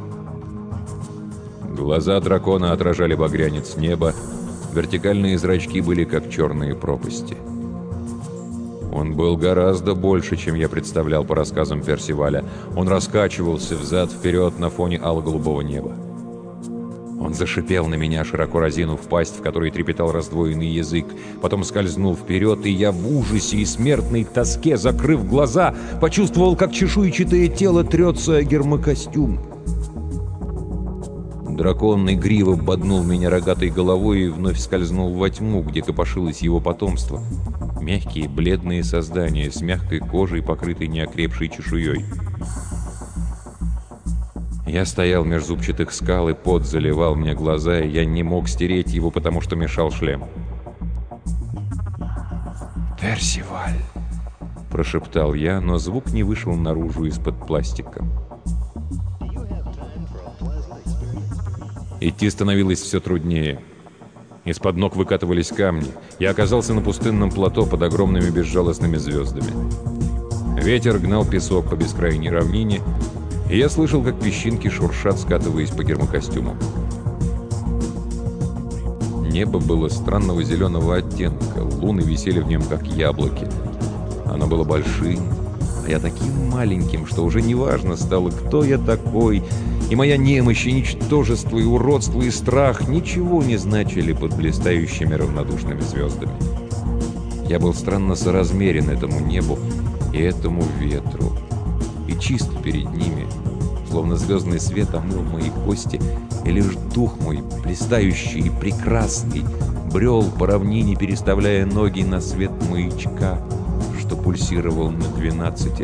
Глаза дракона отражали багрянец неба. Вертикальные зрачки были как черные пропасти. Он был гораздо больше, чем я представлял по рассказам Персиваля. Он раскачивался взад-вперед на фоне алло-голубого неба. Он зашипел на меня, широко разинув пасть, в которой трепетал раздвоенный язык. Потом скользнул вперед, и я в ужасе и смертной тоске, закрыв глаза, почувствовал, как чешуйчатое тело трется о гермокостюм. Дракон игриво боднул меня рогатой головой и вновь скользнул во тьму, где копошилось его потомство. Мягкие, бледные создания с мягкой кожей, покрытой неокрепшей чешуей. Я стоял меж зубчатых скал, и пот заливал мне глаза, и я не мог стереть его, потому что мешал шлем. «Персиваль!» – прошептал я, но звук не вышел наружу из-под пластика. Идти становилось все труднее. Из-под ног выкатывались камни. Я оказался на пустынном плато под огромными безжалостными звездами. Ветер гнал песок по бескрайней равнине, и я слышал, как песчинки шуршат, скатываясь по гермокостюму. Небо было странного зеленого оттенка, луны висели в нем, как яблоки. Оно было большим, а я таким маленьким, что уже неважно стало, кто я такой, и моя немощь, и ничтожество, и уродство, и страх ничего не значили под блистающими равнодушными звездами. Я был странно соразмерен этому небу и этому ветру, и чист перед ними, словно звездный свет омыл мои кости, и лишь дух мой, блистающий и прекрасный, брел по равнине, переставляя ноги на свет маячка, что пульсировал на 12.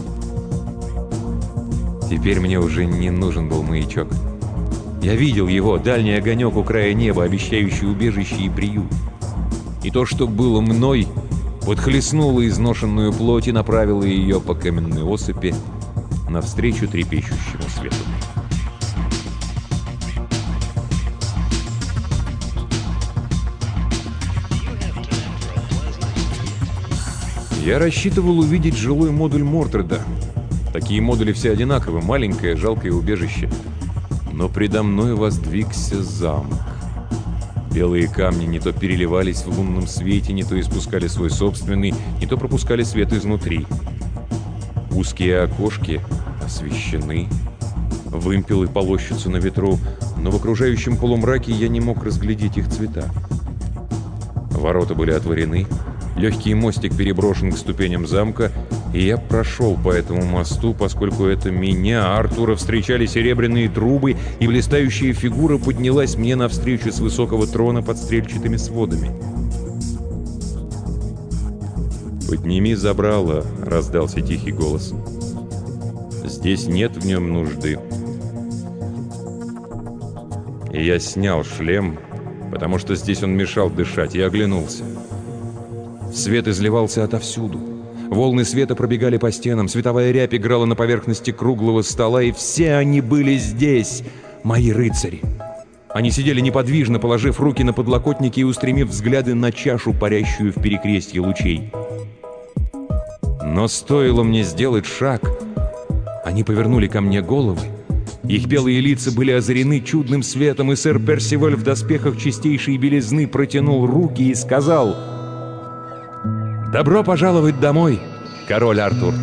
Теперь мне уже не нужен был маячок. Я видел его, дальний огонек у края неба, обещающий убежище и приют. И то, что было мной, подхлестнуло изношенную плоть и направило ее по каменной осыпи навстречу трепещущему свету. Я рассчитывал увидеть жилой модуль Мортреда. Такие модули все одинаковы, маленькое, жалкое убежище. Но предо мной воздвигся замок. Белые камни не то переливались в лунном свете, не то испускали свой собственный, не то пропускали свет изнутри. Узкие окошки освещены, вымпелы полощутся на ветру, но в окружающем полумраке я не мог разглядеть их цвета. Ворота были отворены, Легкий мостик переброшен к ступеням замка, и я прошел по этому мосту, поскольку это меня, Артура, встречали серебряные трубы, и блистающая фигура поднялась мне навстречу с высокого трона под стрельчатыми сводами. «Подними забрало», — раздался тихий голос. «Здесь нет в нем нужды». И я снял шлем, потому что здесь он мешал дышать, и оглянулся. Свет изливался отовсюду. Волны света пробегали по стенам, световая рябь играла на поверхности круглого стола, и все они были здесь, мои рыцари. Они сидели неподвижно, положив руки на подлокотники и устремив взгляды на чашу, парящую в перекрестье лучей. Но стоило мне сделать шаг, они повернули ко мне головы. Их белые лица были озарены чудным светом, и сэр Персиваль в доспехах чистейшей белизны протянул руки и сказал: «Добро пожаловать домой, король Артур!»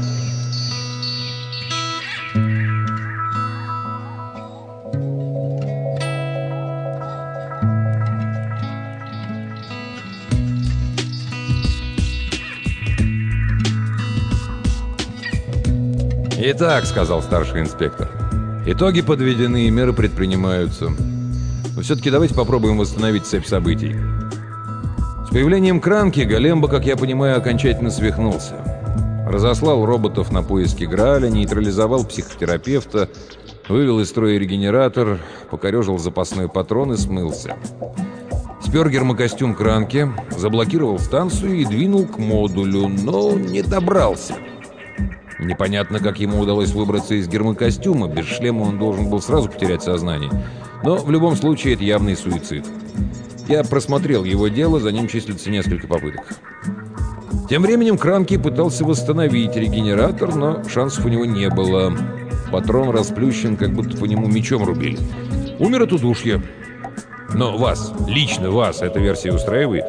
«Итак», — сказал старший инспектор, — «итоги подведены и меры предпринимаются. Но все-таки давайте попробуем восстановить цепь событий. С появлением Кранки Голембо, как я понимаю, окончательно свихнулся. Разослал роботов на поиски Грааля, нейтрализовал психотерапевта, вывел из строя регенератор, покорежил запасной патрон и смылся. Спер гермокостюм Кранки, заблокировал станцию и двинул к модулю, но не добрался. Непонятно, как ему удалось выбраться из гермокостюма. Без шлема он должен был сразу потерять сознание. Но в любом случае это явный суицид. Я просмотрел его дело, за ним числится несколько попыток. Тем временем Кранки пытался восстановить регенератор, но шансов у него не было. Патрон расплющен, как будто по нему мечом рубили. Умер от удушья. Но вас, лично вас, эта версия устраивает?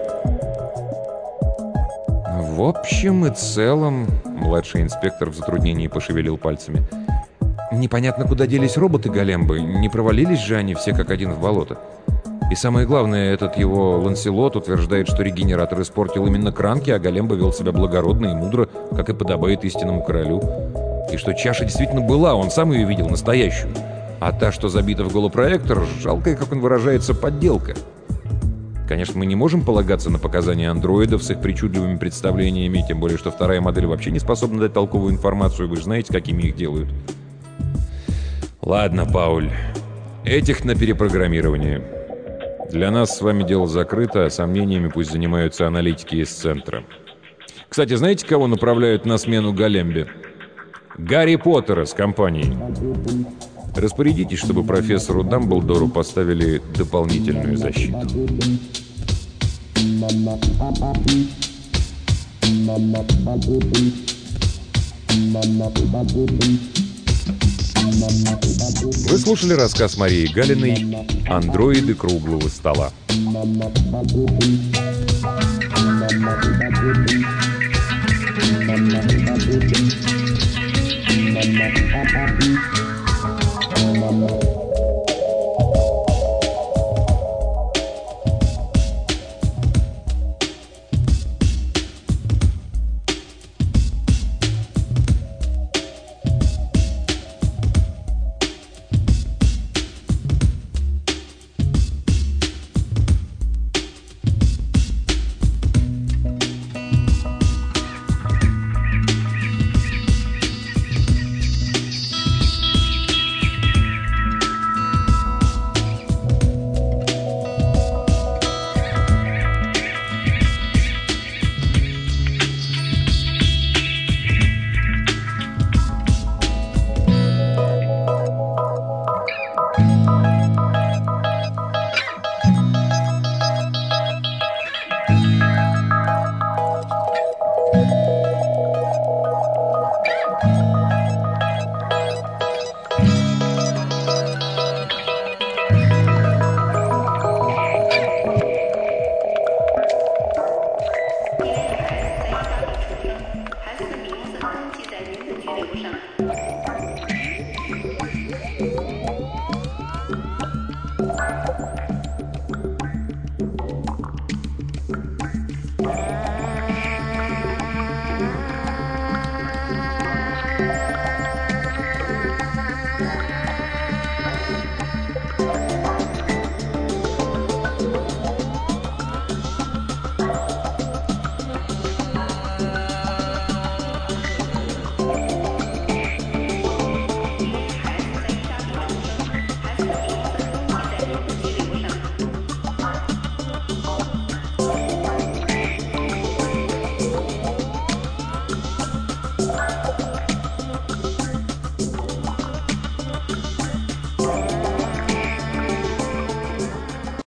В общем и целом, младший инспектор в затруднении пошевелил пальцами. Непонятно, куда делись роботы Голембо, не провалились же они все как один в болото. И самое главное, этот его Ланселот утверждает, что регенератор испортил именно Кранки, а Голембо вел себя благородно и мудро, как и подобает истинному королю. И что чаша действительно была, он сам ее видел, настоящую. А та, что забита в голопроектор, жалкая, как он выражается, подделка. Конечно, мы не можем полагаться на показания андроидов с их причудливыми представлениями, тем более, что вторая модель вообще не способна дать толковую информацию, вы же знаете, какими их делают. Ладно, Пауль, этих на перепрограммирование. Для нас с вами дело закрыто, а сомнениями пусть занимаются аналитики из центра. Кстати, знаете, кого направляют на смену Голембе? Гарри Поттера с компанией. Распорядитесь, чтобы профессору Дамблдору поставили дополнительную защиту. Вы слушали рассказ Марии Галиной «Андроиды круглого стола».